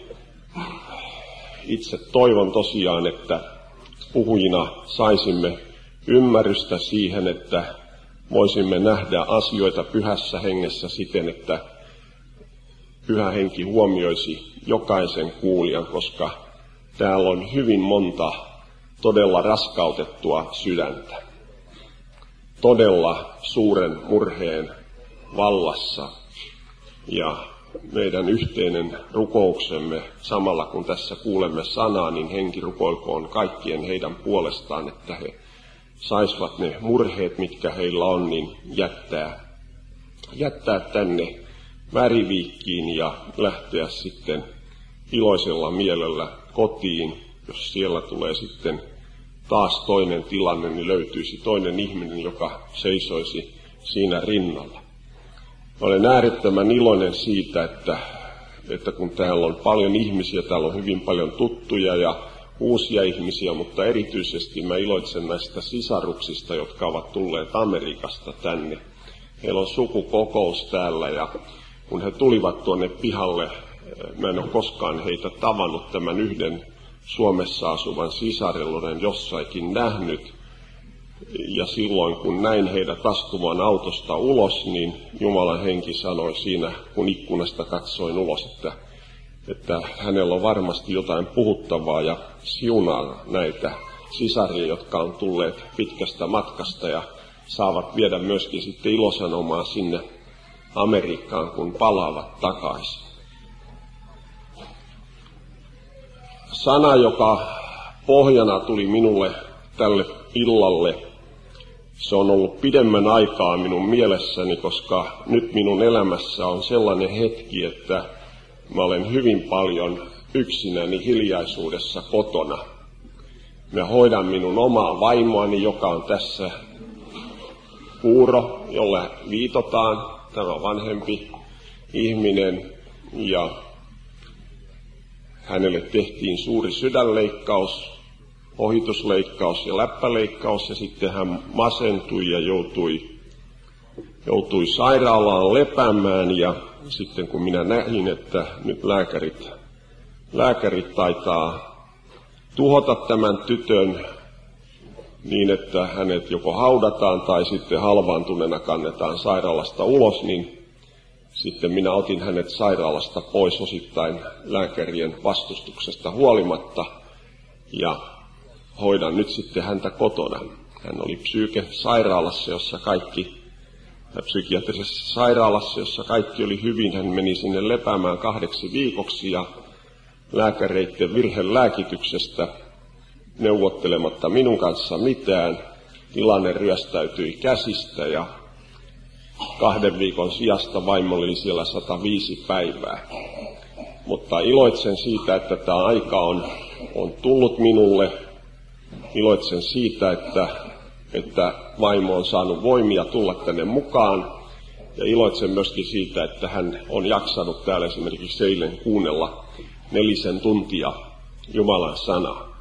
itse toivon tosiaan, että puhujina saisimme ymmärrystä siihen, että voisimme nähdä asioita pyhässä hengessä siten, että Pyhä Henki huomioisi jokaisen kuulijan, koska täällä on hyvin monta todella raskautettua sydäntä. Todella suuren murheen vallassa. Ja meidän yhteinen rukouksemme, samalla kun tässä kuulemme sanaa, niin Henki rukoilkoon kaikkien heidän puolestaan, että he saisivat ne murheet, mitkä heillä on, niin jättää, jättää tänne Väriviikkiin ja lähteä sitten iloisella mielellä kotiin. Jos siellä tulee sitten taas toinen tilanne, niin löytyisi toinen ihminen, joka seisoisi siinä rinnalla. Olen äärettömän iloinen siitä, että, että kun täällä on paljon ihmisiä, täällä on hyvin paljon tuttuja ja uusia ihmisiä, mutta erityisesti mä iloitsen näistä sisaruksista, jotka ovat tulleet Amerikasta tänne. Heillä on sukukokous täällä, ja kun he tulivat tuonne pihalle, mä en ole koskaan heitä tavannut, tämän yhden Suomessa asuvan sisaren olen jossakin nähnyt. Ja silloin kun näin heidät astuvan autosta ulos, niin Jumalan henki sanoi siinä, kun ikkunasta katsoin ulos, että, että hänellä on varmasti jotain puhuttavaa, ja siunaa näitä sisaria, jotka on tulleet pitkästä matkasta ja saavat viedä myöskin sitten ilosanomaa sinne Amerikkaan, kun palaavat takaisin. Sana, joka pohjana tuli minulle tälle illalle, se on ollut pidemmän aikaa minun mielessäni, koska nyt minun elämässä on sellainen hetki, että mä olen hyvin paljon yksinäni hiljaisuudessa kotona. Mä hoidan minun omaa vaimoani, joka on tässä Kuuro, jolle viitotaan, tämä vanhempi ihminen, ja hänelle tehtiin suuri sydänleikkaus, ohitusleikkaus ja läppäleikkaus, ja sitten hän masentui ja joutui, joutui sairaalaan lepäämään, ja sitten kun minä näin, että nyt lääkärit, lääkärit taitaa tuhota tämän tytön niin, että hänet joko haudataan tai sitten halvaantuneena kannetaan sairaalasta ulos, niin sitten minä otin hänet sairaalasta pois osittain lääkärien vastustuksesta huolimatta, ja hoidan nyt sitten häntä kotona. Hän oli psyyke-sairaalassa, jossa kaikki, psykiatrisessa sairaalassa, jossa kaikki oli hyvin. Hän meni sinne lepäämään kahdeksi viikoksi, ja lääkäreiden virhelääkityksestä neuvottelematta minun kanssa mitään, tilanne ryöstäytyi käsistä, ja kahden viikon sijasta vaimo oli siellä sata viisi päivää. Mutta iloitsen siitä, että tämä aika on, on tullut minulle. Iloitsen siitä, että, että vaimo on saanut voimia tulla tänne mukaan. Ja iloitsen myöskin siitä, että hän on jaksanut täällä esimerkiksi eilen kuunnella nelisen tuntia Jumalan sanaa.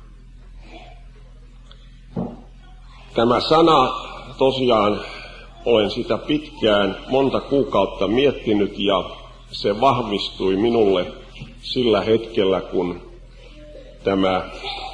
Tämä sana tosiaan, olen sitä pitkään, monta kuukautta miettinyt, ja se vahvistui minulle sillä hetkellä, kun tämä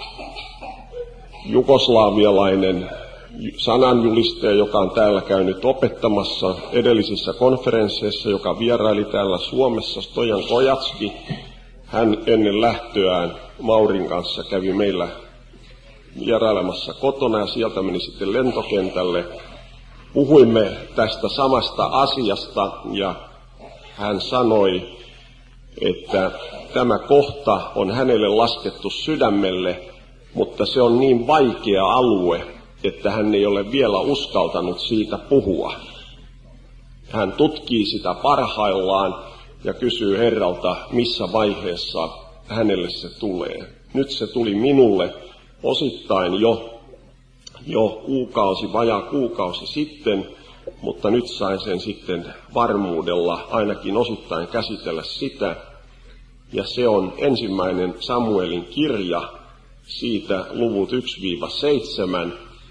jugoslaavialainen sananjulistaja, joka on täällä käynyt opettamassa edellisissä konferensseissa, joka vieraili täällä Suomessa, Stojan Kojatski, hän ennen lähtöään Maurin kanssa kävi meillä vierailemassa kotona ja sieltä meni sitten lentokentälle. Puhuimme tästä samasta asiasta ja hän sanoi, että tämä kohta on hänelle laskettu sydämelle, mutta se on niin vaikea alue, että hän ei ole vielä uskaltanut siitä puhua. Hän tutkii sitä parhaillaan ja kysyy Herralta, missä vaiheessa hänelle se tulee. Nyt se tuli minulle osittain jo, jo kuukausi, vajaa kuukausi sitten, mutta nyt sain sen sitten varmuudella ainakin osittain käsitellä sitä. Ja se on ensimmäinen Samuelin kirja, siitä luvut yksi seitsemän,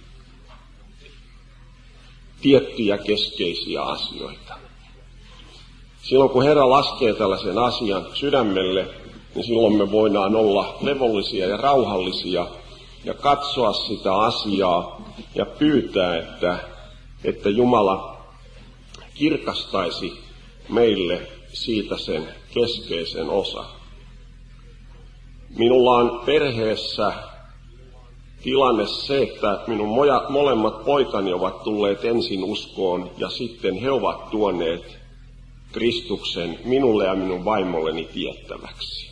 tiettyjä keskeisiä asioita. Silloin kun Herra laskee tällaisen asian sydämelle, niin silloin me voidaan olla levollisia ja rauhallisia ja katsoa sitä asiaa ja pyytää, että, että Jumala kirkastaisi meille siitä sen keskeisen osan. Minulla on perheessä tilanne se, että minun moja, molemmat poikani ovat tulleet ensin uskoon ja sitten he ovat tuoneet Kristuksen minulle ja minun vaimolleni tiettäväksi.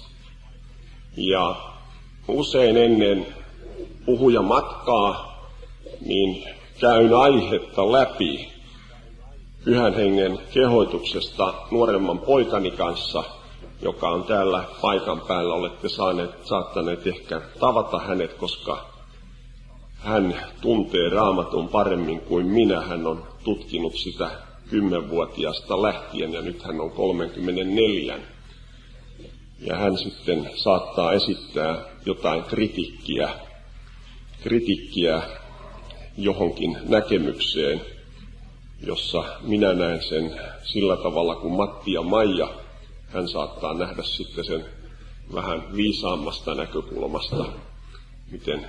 Ja usein ennen puhujamatkaa niin käyn aihetta läpi Pyhän Hengen kehoituksesta nuoremman poikani kanssa, joka on täällä paikan päällä. Olette saaneet, saattaneet ehkä tavata hänet, koska hän tuntee Raamatun paremmin kuin minä. Hän on tutkinut sitä kymmenvuotiaasta lähtien ja nyt hän on kolmekymmentäneljä. Ja hän sitten saattaa esittää jotain kritiikkiä, kritiikkiä johonkin näkemykseen, jossa minä näen sen sillä tavalla kuin Matti ja Maija. Hän saattaa nähdä sitten sen vähän viisaammasta näkökulmasta, miten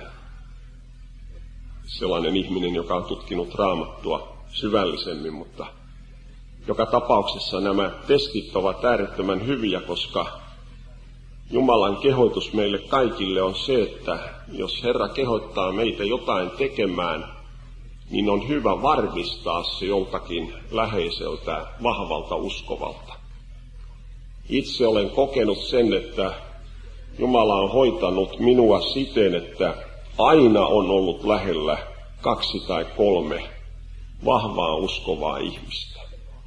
sellainen ihminen, joka on tutkinut Raamattua syvällisemmin, mutta joka tapauksessa nämä testit ovat äärettömän hyviä, koska Jumalan kehotus meille kaikille on se, että jos Herra kehottaa meitä jotain tekemään, niin on hyvä varmistaa se joltakin läheiseltä, vahvalta uskovalta. Itse olen kokenut sen, että Jumala on hoitanut minua siten, että aina on ollut lähellä kaksi tai kolme vahvaa uskovaa ihmistä.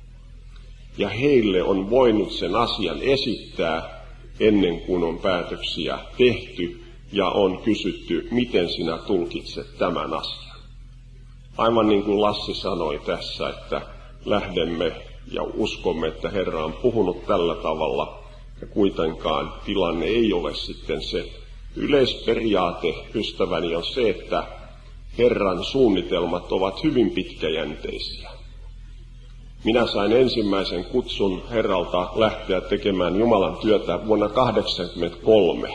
Ja heille on voinut sen asian esittää ennen kuin on päätöksiä tehty ja on kysytty, miten sinä tulkitset tämän asian. Aivan niin kuin Lassi sanoi tässä, että lähdemme ja uskomme, että Herra on puhunut tällä tavalla ja kuitenkaan tilanne ei ole sitten se. Yleisperiaate, ystäväni, on se, että Herran suunnitelmat ovat hyvin pitkäjänteisiä. Minä sain ensimmäisen kutsun Herralta lähteä tekemään Jumalan työtä vuonna tuhatyhdeksänsataakahdeksankymmentäkolme.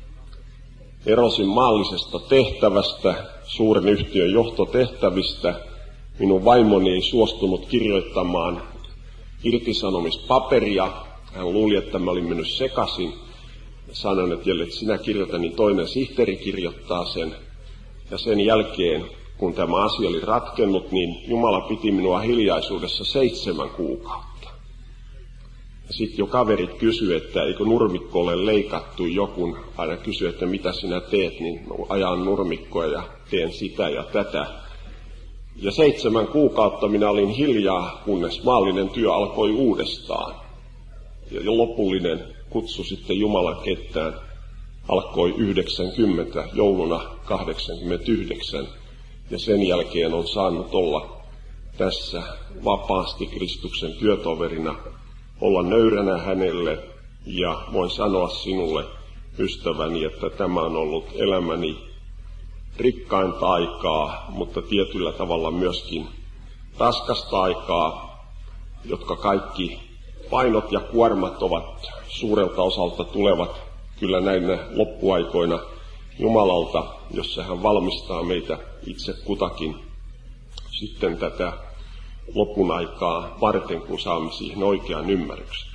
Erosin maallisesta tehtävästä, suuren yhtiön johtotehtävistä. Minun vaimoni ei suostunut kirjoittamaan irtisanomispaperia. Hän luuli, että mä olin mennyt sekaisin. Sanoin, että jälleen sinä kirjoita, niin toinen sihteeri kirjoittaa sen. Ja sen jälkeen, kun tämä asia oli ratkennut, niin Jumala piti minua hiljaisuudessa seitsemän kuukautta. Ja sitten jo kaverit kysyi, että eikö nurmikko ole leikattu. Joku aina kysyi, että mitä sinä teet, niin ajan nurmikkoa ja teen sitä ja tätä. Ja seitsemän kuukautta minä olin hiljaa, kunnes maallinen työ alkoi uudestaan. Ja lopullinen kutsu sitten Jumalan kettään alkoi yhdeksänkymmentä, jouluna kahdeksankymmentäyhdeksän. Ja sen jälkeen on saanut olla tässä vapaasti Kristuksen työtoverina, olla nöyränä hänelle. Ja voin sanoa sinulle, ystäväni, että tämä on ollut elämäni rikkainta aikaa, mutta tietyllä tavalla myöskin raskasta aikaa, jotka kaikki painot ja kuormat ovat suurelta osalta tulevat kyllä näinä loppuaikoina Jumalalta, jossa hän valmistaa meitä itse kutakin sitten tätä lopun aikaa varten, kun saamme siihen oikean ymmärryksen.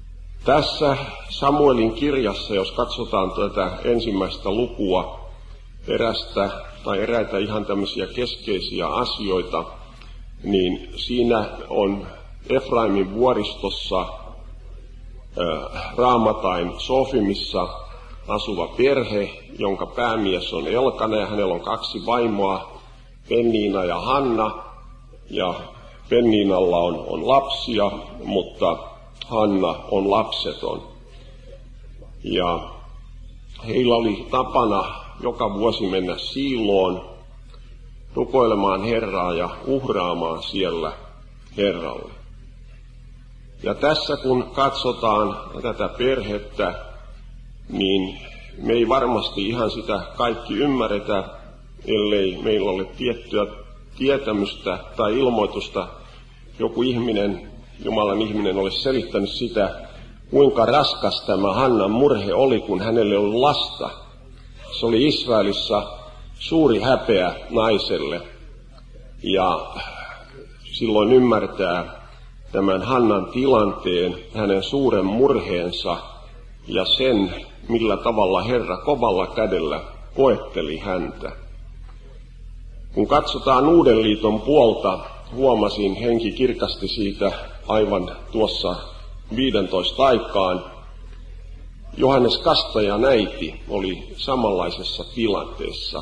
Tässä Samuelin kirjassa, jos katsotaan tätä ensimmäistä lukua, erästä tai eräitä ihan tämmöisiä keskeisiä asioita, niin siinä on Efraimin vuoristossa Raamatain Sofimissa asuva perhe, jonka päämies on Elkana ja hänellä on kaksi vaimoa, Penniina ja Hanna. Ja Penniinalla on, on lapsia, mutta Hanna on lapseton. Ja heillä oli tapana joka vuosi mennä Siiloon rukoilemaan Herraa ja uhraamaan siellä Herralle. Ja tässä kun katsotaan tätä perhettä, niin me ei varmasti ihan sitä kaikki ymmärretä, ellei meillä ole tiettyä tietämystä tai ilmoitusta, joku ihminen, Jumalan ihminen, olisi selittänyt sitä, kuinka raskas tämä Hannan murhe oli, kun hänelle oli lasta. Se oli Israelissa suuri häpeä naiselle. Ja silloin ymmärtää tämän Hannan tilanteen, hänen suuren murheensa ja sen, millä tavalla Herra kovalla kädellä koetteli häntä. Kun katsotaan Uuden liiton puolta, huomasin, henki kirkasti siitä aivan tuossa viidentoista aikaan. Johannes Kastajan äiti oli samanlaisessa tilanteessa.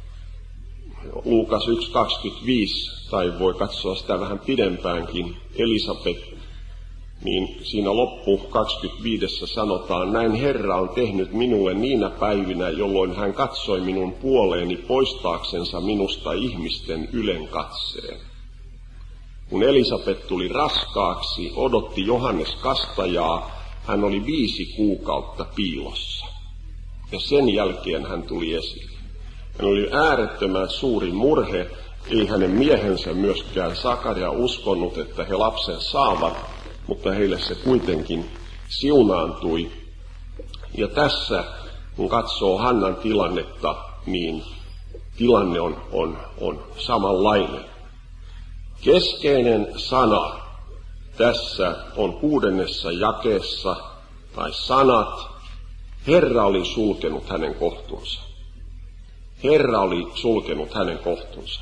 Luukas yksi kaksikymmentäviisi, tai voi katsoa sitä vähän pidempäänkin, Elisabet, niin siinä loppu kaksikymmentäviisi sanotaan, näin Herra on tehnyt minulle niinä päivinä, jolloin hän katsoi minun puoleeni poistaaksensa minusta ihmisten ylenkatseen. Kun Elisabet tuli raskaaksi, odotti Johannes Kastajaa, hän oli viisi kuukautta piilossa. Ja sen jälkeen hän tuli esille. Hän oli äärettömän suuri murhe, ei hänen miehensä myöskään Sakaria uskonut, että he lapsen saavat, mutta heille se kuitenkin siunaantui. Ja tässä, kun katsoo Hannan tilannetta, niin tilanne on, on, on samanlainen. Keskeinen sana tässä on kuudennessa jakeessa, tai sanat, Herra oli sulkenut hänen kohtunsa. Herra oli sulkenut hänen kohtunsa.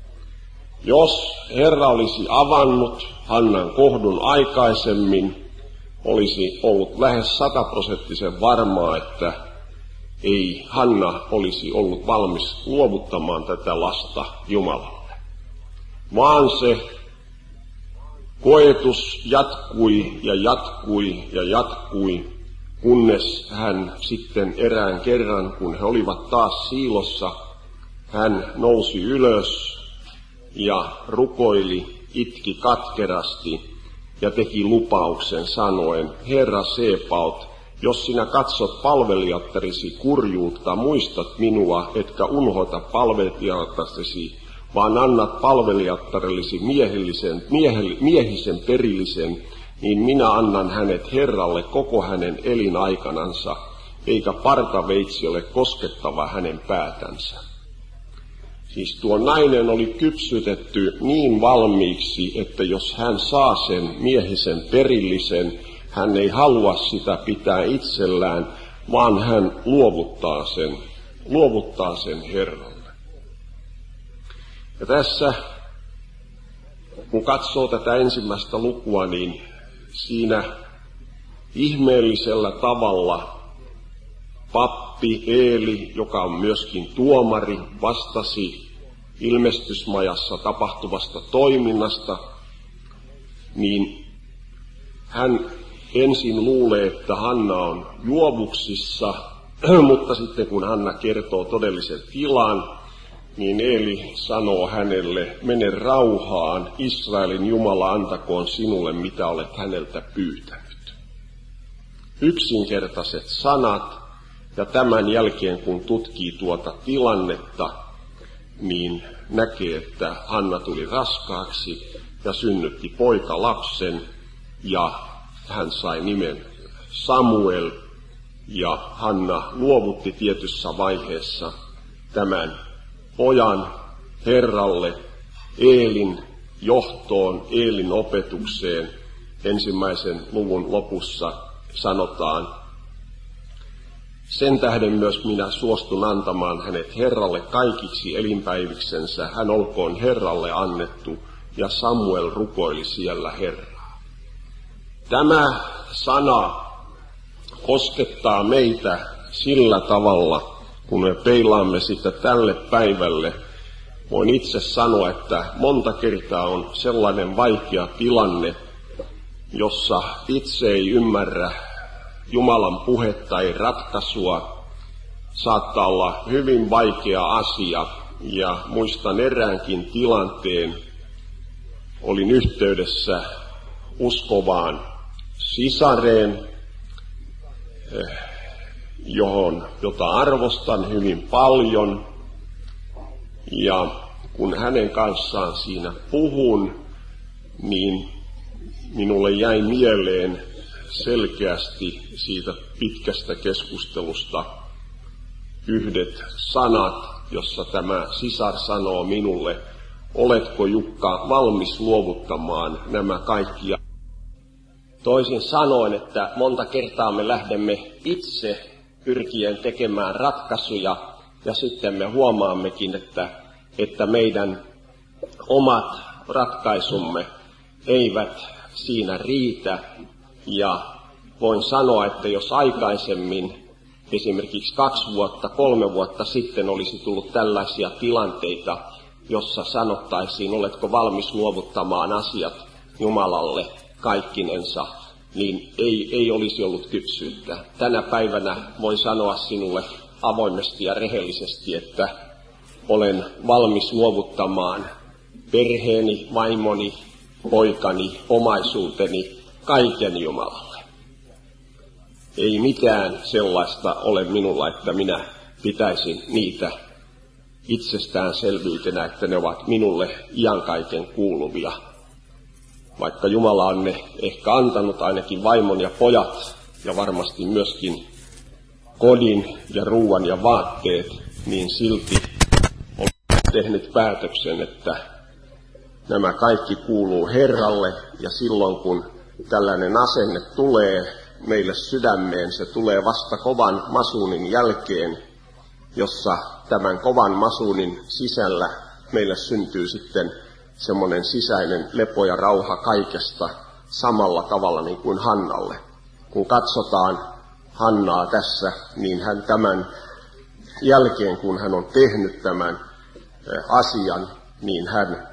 Jos Herra olisi avannut Hannan kohdun aikaisemmin, olisi ollut lähes sataprosenttisen varmaa, että ei Hanna olisi ollut valmis luovuttamaan tätä lasta Jumalalle. Vaan se koetus jatkui ja jatkui ja jatkui, kunnes hän sitten erään kerran, kun he olivat taas Siilossa, hän nousi ylös ja rukoili, itki katkerasti ja teki lupauksen sanoen, Herra Sebaot, jos sinä katsot palvelijattarisi kurjuutta, muistat minua, etkä unhota palvelijattarisi, vaan annat palvelijattarellisi miehellisen, miehell, miehisen perillisen, niin minä annan hänet Herralle koko hänen elinaikanansa, eikä partaveitsi ole koskettava hänen päätänsä. Siis tuo nainen oli kypsytetty niin valmiiksi, että jos hän saa sen miehisen perillisen, hän ei halua sitä pitää itsellään, vaan hän luovuttaa sen, luovuttaa sen Herralle. Ja tässä, kun katsoo tätä ensimmäistä lukua, niin siinä ihmeellisellä tavalla pappi Eeli, joka on myöskin tuomari, vastasi ilmestysmajassa tapahtuvasta toiminnasta, niin hän ensin luulee, että Hanna on juovuksissa, mutta sitten kun Hanna kertoo todellisen tilan, niin Eeli sanoo hänelle, mene rauhaan, Israelin Jumala antakoon sinulle, mitä olet häneltä pyytänyt. Yksinkertaiset sanat, ja tämän jälkeen kun tutkii tuota tilannetta, niin näkee, että Hanna tuli raskaaksi ja synnytti poikalapsen, ja hän sai nimen Samuel, ja Hanna luovutti tietyssä vaiheessa tämän pojan Herralle, Eelin johtoon, Eelin opetukseen. Ensimmäisen luvun lopussa sanotaan, Sen tähden myös minä suostun antamaan hänet Herralle kaikiksi elinpäiviksensä, hän olkoon Herralle annettu, ja Samuel rukoili siellä Herraa. Tämä sana koskettaa meitä sillä tavalla, kun me peilaamme sitä tälle päivälle. Voin itse sanoa, että monta kertaa on sellainen vaikea tilanne, jossa itse ei ymmärrä Jumalan puhetta tai ratkaisua. Saattaa olla hyvin vaikea asia, ja muistan eräänkin tilanteen. Olin yhteydessä uskovaan sisareen, johon, jota arvostan hyvin paljon, ja kun hänen kanssaan siinä puhun, niin minulle jäi mieleen selkeästi siitä pitkästä keskustelusta yhdet sanat, jossa tämä sisar sanoo minulle: oletko, Jukka, valmis luovuttamaan nämä kaikki? Toisin sanoen, että monta kertaa me lähdemme itse pyrkien tekemään ratkaisuja, ja sitten me huomaammekin, että, että meidän omat ratkaisumme eivät siinä riitä. Ja voin sanoa, että jos aikaisemmin, esimerkiksi kaksi vuotta, kolme vuotta sitten olisi tullut tällaisia tilanteita, jossa sanottaisiin, oletko valmis luovuttamaan asiat Jumalalle kaikkinensa, niin ei, ei olisi ollut kypsyyttä. Tänä päivänä voin sanoa sinulle avoimesti ja rehellisesti, että olen valmis luovuttamaan perheeni, vaimoni, poikani, omaisuuteni, kaiken Jumalalle. Ei mitään sellaista ole minulla, että minä pitäisin niitä itsestäänselvyytenä, että ne ovat minulle iankaiken kuuluvia. Vaikka Jumala on ne ehkä antanut, ainakin vaimon ja pojat, ja varmasti myöskin kodin ja ruuan ja vaatteet, niin silti olen tehnyt päätöksen, että nämä kaikki kuuluu Herralle, ja silloin kun tällainen asenne tulee meille sydämeen, se tulee vasta kovan masuunin jälkeen, jossa tämän kovan masuunin sisällä meille syntyy sitten semmoinen sisäinen lepo ja rauha kaikesta samalla tavalla niin kuin Hannalle. Kun katsotaan Hannaa tässä, niin hän tämän jälkeen, kun hän on tehnyt tämän asian, niin hän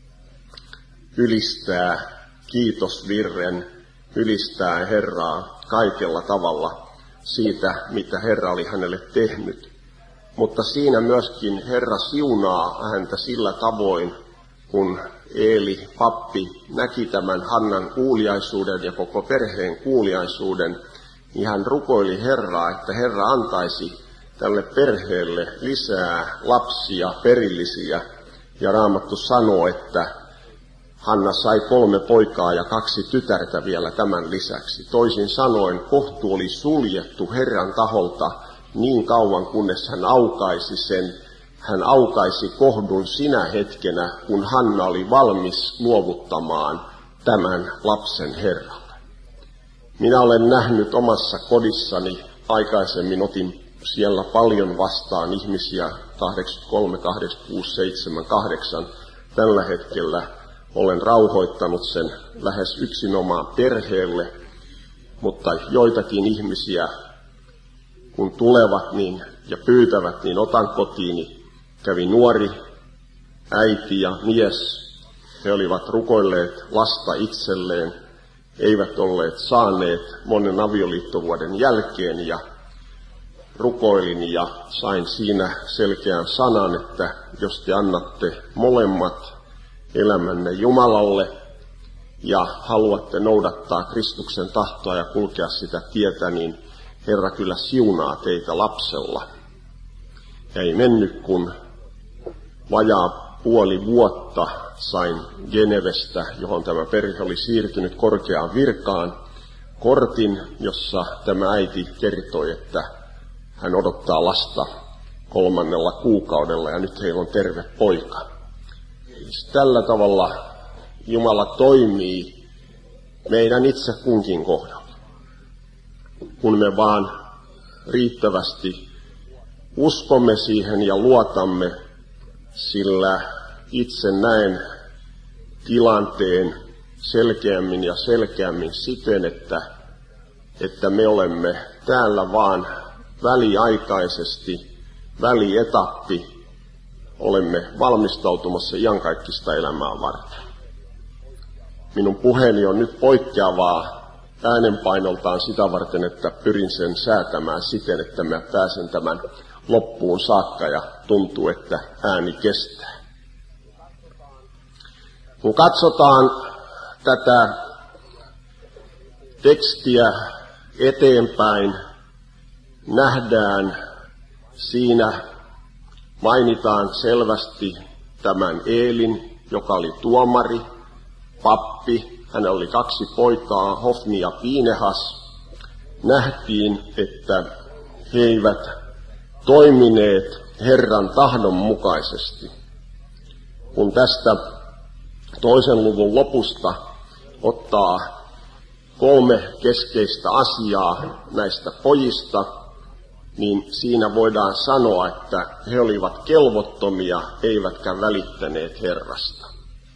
ylistää kiitosvirren, ylistää Herraa kaikella tavalla siitä, mitä Herra oli hänelle tehnyt. Mutta siinä myöskin Herra siunaa häntä sillä tavoin, kun Eeli, pappi, näki tämän Hannan kuuliaisuuden ja koko perheen kuuliaisuuden, niin hän rukoili Herraa, että Herra antaisi tälle perheelle lisää lapsia, perillisiä. Ja Raamattu sanoo, että Hanna sai kolme poikaa ja kaksi tytärtä vielä tämän lisäksi. Toisin sanoen kohtu oli suljettu Herran taholta niin kauan, kunnes hän aukaisi sen. Hän aukaisi kohdun sinä hetkenä, kun Hanna oli valmis luovuttamaan tämän lapsen Herralle. Minä olen nähnyt omassa kodissani, aikaisemmin otin siellä paljon vastaan ihmisiä, kahdeksankymmentäkolme, kahdeksankymmentäkuusi, seitsemänkymmentäkahdeksan. Tällä hetkellä olen rauhoittanut sen lähes yksinomaan perheelle, mutta joitakin ihmisiä, kun tulevat niin, ja pyytävät, niin otan kotiini. Kävi nuori äiti ja mies. He olivat rukoilleet lasta itselleen, eivät olleet saaneet monen avioliittovuoden jälkeen, ja rukoilin ja sain siinä selkeän sanan, että jos te annatte molemmat elämänne Jumalalle ja haluatte noudattaa Kristuksen tahtoa ja kulkea sitä tietä, niin Herra kyllä siunaa teitä lapsella. Ja ei mennyt kun vajaa puoli vuotta sain Genevestä, johon tämä perhe oli siirtynyt korkeaan virkaan, kortin, jossa tämä äiti kertoi, että hän odottaa lasta kolmannella kuukaudella ja nyt heillä on terve poika. Tällä tavalla Jumala toimii meidän itse kunkin kohdalla. Kun me vaan riittävästi uskomme siihen ja luotamme, sillä itse näen tilanteen selkeämmin ja selkeämmin siten, että, että me olemme täällä vaan väliaikaisesti, välietappi, olemme valmistautumassa iankaikkista elämää varten. Minun puheeni on nyt poikkeavaa äänenpainoltaan sitä varten, että pyrin sen säätämään siten, että mä pääsen tämän loppuun saakka ja tuntuu, että ääni kestää. Kun katsotaan tätä tekstiä eteenpäin, nähdään siinä, mainitaan selvästi tämän Eelin, joka oli tuomari, pappi. Hänellä oli kaksi poikaa, Hofni ja Piinehas. Nähtiin, että he eivät toimineet Herran tahdon mukaisesti. Kun tästä toisen luvun lopusta ottaa kolme keskeistä asiaa näistä pojista, niin siinä voidaan sanoa, että he olivat kelvottomia, eivätkä välittäneet Herrasta.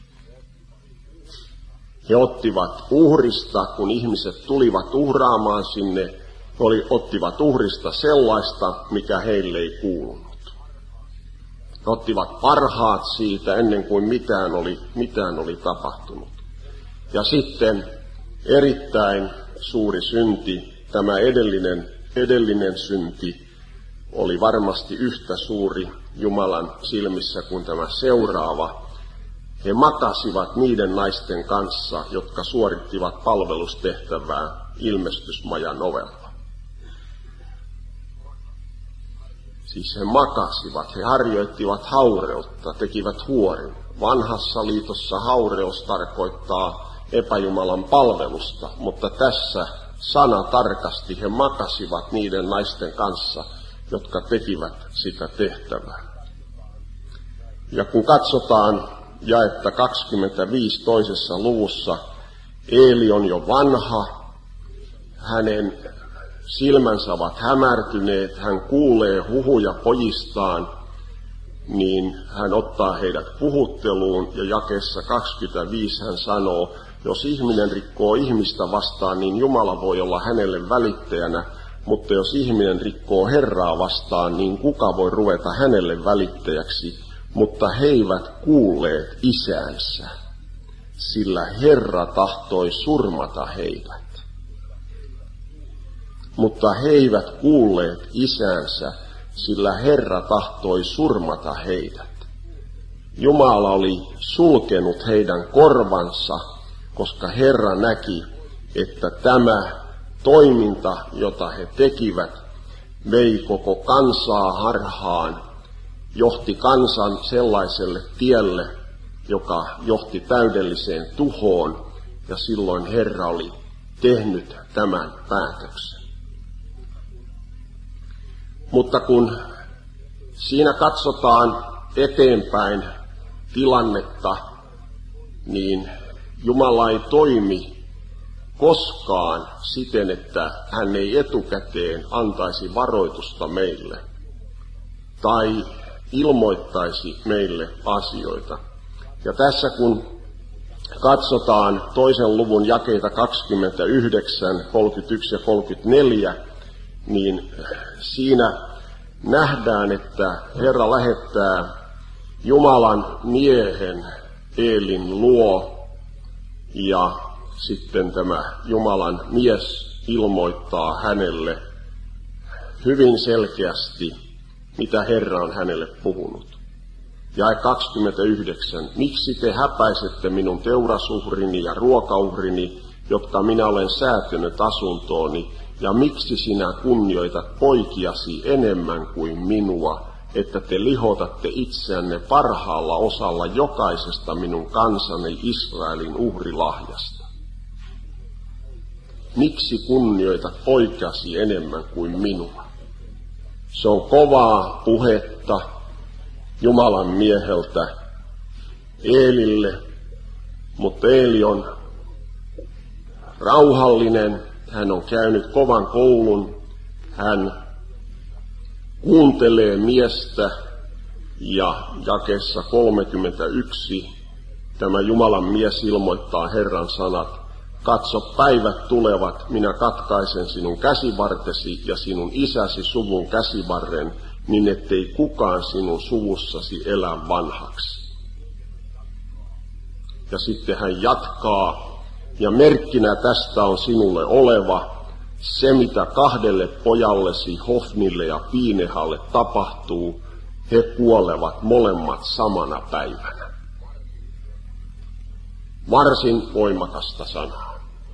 He ottivat uhrista, kun ihmiset tulivat uhraamaan sinne, he ottivat uhrista sellaista, mikä heille ei kuulunut. He ottivat parhaat siitä ennen kuin mitään oli, mitään oli tapahtunut. Ja sitten erittäin suuri synti, tämä edellinen, edellinen synti, oli varmasti yhtä suuri Jumalan silmissä kuin tämä seuraava. He makasivat niiden naisten kanssa, jotka suorittivat palvelustehtävää ilmestysmajan ovella. Siis he makasivat, he harjoittivat haureutta, tekivät huorin. Vanhassa liitossa haureus tarkoittaa epäjumalan palvelusta, mutta tässä sana tarkasti he makasivat niiden naisten kanssa, jotka tekivät sitä tehtävää. Ja kun katsotaan jaetta kaksikymmentäviisi toisessa luvussa, Eeli on jo vanha, hänen silmänsä ovat hämärtyneet, hän kuulee huhuja pojistaan, niin hän ottaa heidät puhutteluun ja jakeessa kaksikymmentäviisi hän sanoo, jos ihminen rikkoo ihmistä vastaan, niin Jumala voi olla hänelle välittäjänä, mutta jos ihminen rikkoo Herraa vastaan, niin kuka voi ruveta hänelle välittäjäksi? Mutta he eivät kuulleet isänsä, sillä Herra tahtoi surmata heidät. Mutta he eivät kuulleet isänsä, sillä Herra tahtoi surmata heidät. Jumala oli sulkenut heidän korvansa, koska Herra näki, että tämä toiminta, jota he tekivät, vei koko kansaa harhaan, johti kansan sellaiselle tielle, joka johti täydelliseen tuhoon, ja silloin Herra oli tehnyt tämän päätöksen. Mutta kun siinä katsotaan eteenpäin tilannetta, niin Jumala ei toimi koskaan siten, että hän ei etukäteen antaisi varoitusta meille tai ilmoittaisi meille asioita. Ja tässä kun katsotaan toisen luvun jakeita kaksikymmentäyhdeksän, kolmekymmentäyksi ja kolmekymmentäneljä, niin siinä nähdään, että Herra lähettää Jumalan miehen Eelin luo, ja sitten tämä Jumalan mies ilmoittaa hänelle hyvin selkeästi, mitä Herra on hänelle puhunut. Jae kaksikymmentäyhdeksän. Miksi te häpäisette minun teurasuhrini ja ruokauhrini, jotka minä olen säätynyt asuntooni, ja miksi sinä kunnioitat poikiasi enemmän kuin minua, että te lihotatte itseänne parhaalla osalla jokaisesta minun kansani Israelin uhrilahjasta? Miksi kunnioitat poikasi enemmän kuin minua? Se on kovaa puhetta Jumalan mieheltä Eelille, mutta Eeli on rauhallinen, hän on käynyt kovan koulun, hän kuuntelee miestä, ja jakeessa kolmekymmentäyksi tämä Jumalan mies ilmoittaa Herran sanat: katso, päivät tulevat, minä katkaisen sinun käsivartesi ja sinun isäsi suvun käsivarren, niin ettei kukaan sinun suvussasi elä vanhaksi. Ja sitten hän jatkaa: ja merkkinä tästä on sinulle oleva, se mitä kahdelle pojallesi Hofnille ja Piinehalle tapahtuu, he kuolevat molemmat samana päivänä. Varsin voimakasta sanaa.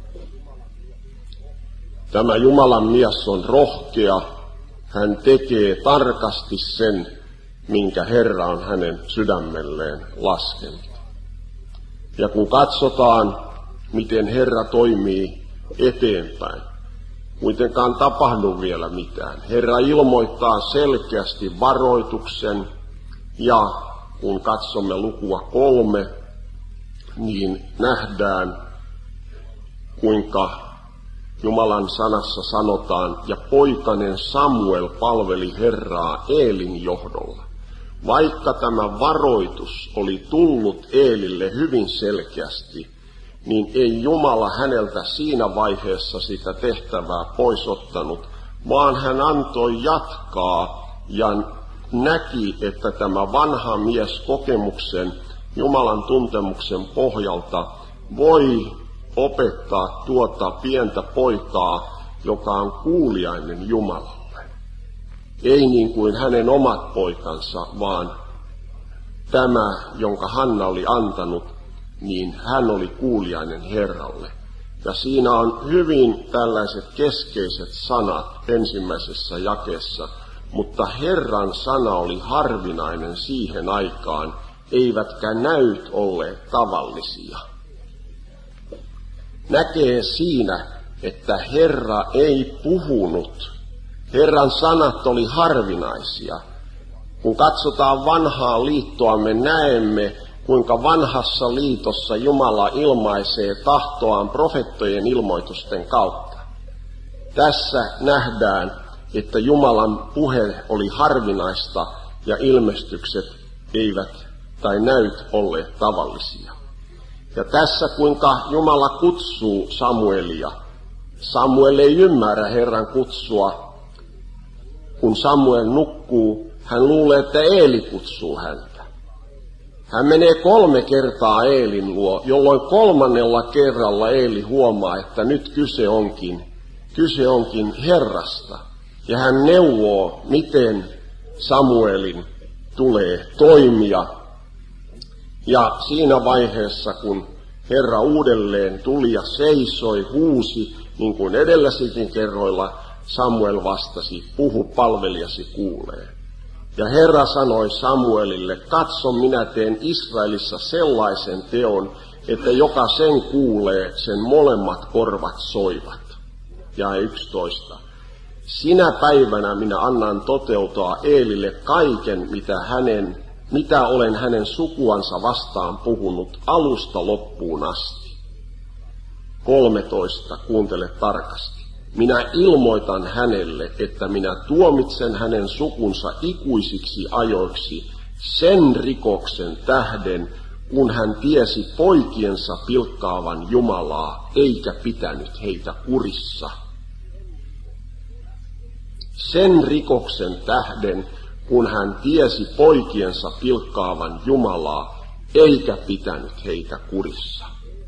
Tämä Jumalan mies on rohkea. Hän tekee tarkasti sen, minkä Herra on hänen sydämelleen laskenut. Ja kun katsotaan, miten Herra toimii eteenpäin, kuitenkaan tapahdu vielä mitään. Herra ilmoittaa selkeästi varoituksen, ja kun katsomme lukua kolme, niin nähdään, kuinka Jumalan sanassa sanotaan: ja poikanen Samuel palveli Herraa Eelin johdolla. Vaikka tämä varoitus oli tullut Eelille hyvin selkeästi, niin ei Jumala häneltä siinä vaiheessa sitä tehtävää pois ottanut, vaan hän antoi jatkaa ja näki, että tämä vanha mies kokemuksen, Jumalan tuntemuksen pohjalta voi opettaa tuota pientä poikaa, joka on kuuliainen Jumalalle. Ei niin kuin hänen omat poikansa, vaan tämä, jonka Hanna oli antanut, niin hän oli kuuliainen Herralle. Ja siinä on hyvin tällaiset keskeiset sanat ensimmäisessä jakeessa, mutta Herran sana oli harvinainen siihen aikaan, eivätkä näyt olleet tavallisia. Näkee siinä, että Herra ei puhunut. Herran sanat oli harvinaisia. Kun katsotaan vanhaa liittoa, me näemme, kuinka vanhassa liitossa Jumala ilmaisee tahtoaan profeettojen ilmoitusten kautta. Tässä nähdään, että Jumalan puhe oli harvinaista ja ilmestykset eivät tai näyt olleet tavallisia. Ja tässä kuinka Jumala kutsuu Samuelia. Samuel ei ymmärrä Herran kutsua. Kun Samuel nukkuu, hän luulee, että Eeli kutsuu häntä. Hän menee kolme kertaa Eelin luo, jolloin kolmannella kerralla Eeli huomaa, että nyt kyse onkin, kyse onkin Herrasta. Ja hän neuvoo, miten Samuelin tulee toimia. Ja siinä vaiheessa, kun Herra uudelleen tuli ja seisoi, huusi, niin kuin edelläsikin kerroilla, Samuel vastasi: puhu, palvelijasi kuulee. Ja Herra sanoi Samuelille: katso, minä teen Israelissa sellaisen teon, että joka sen kuulee, sen molemmat korvat soivat. Ja yksitoista. Sinä päivänä minä annan toteutua Eelille kaiken, mitä, hänen, mitä olen hänen sukuansa vastaan puhunut alusta loppuun asti. kolmetoista. Kuuntele tarkasti. Minä ilmoitan hänelle, että minä tuomitsen hänen sukunsa ikuisiksi ajoiksi sen rikoksen tähden, kun hän tiesi poikiensa pilkkaavan Jumalaa, eikä pitänyt heitä kurissa. Sen rikoksen tähden, kun hän tiesi poikiensa pilkkaavan Jumalaa, eikä pitänyt heitä kurissa.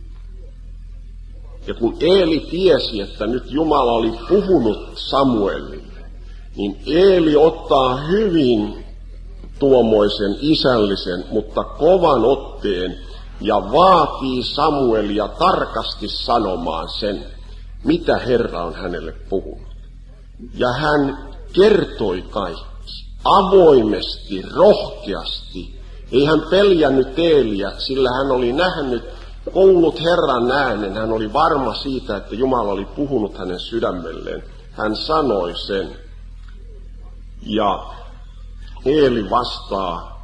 Ja kun Eeli tiesi, että nyt Jumala oli puhunut Samuelille, niin Eeli ottaa hyvin tuommoisen isällisen, mutta kovan otteen ja vaatii Samuelia tarkasti sanomaan sen, mitä Herra on hänelle puhunut. Ja hän kertoi kaikki avoimesti, rohkeasti. Ei hän peljännyt Eeliä, sillä hän oli nähnyt, kuullut Herran äänen. Hän oli varma siitä, että Jumala oli puhunut hänen sydämelleen. Hän sanoi sen. Ja Eeli vastaa.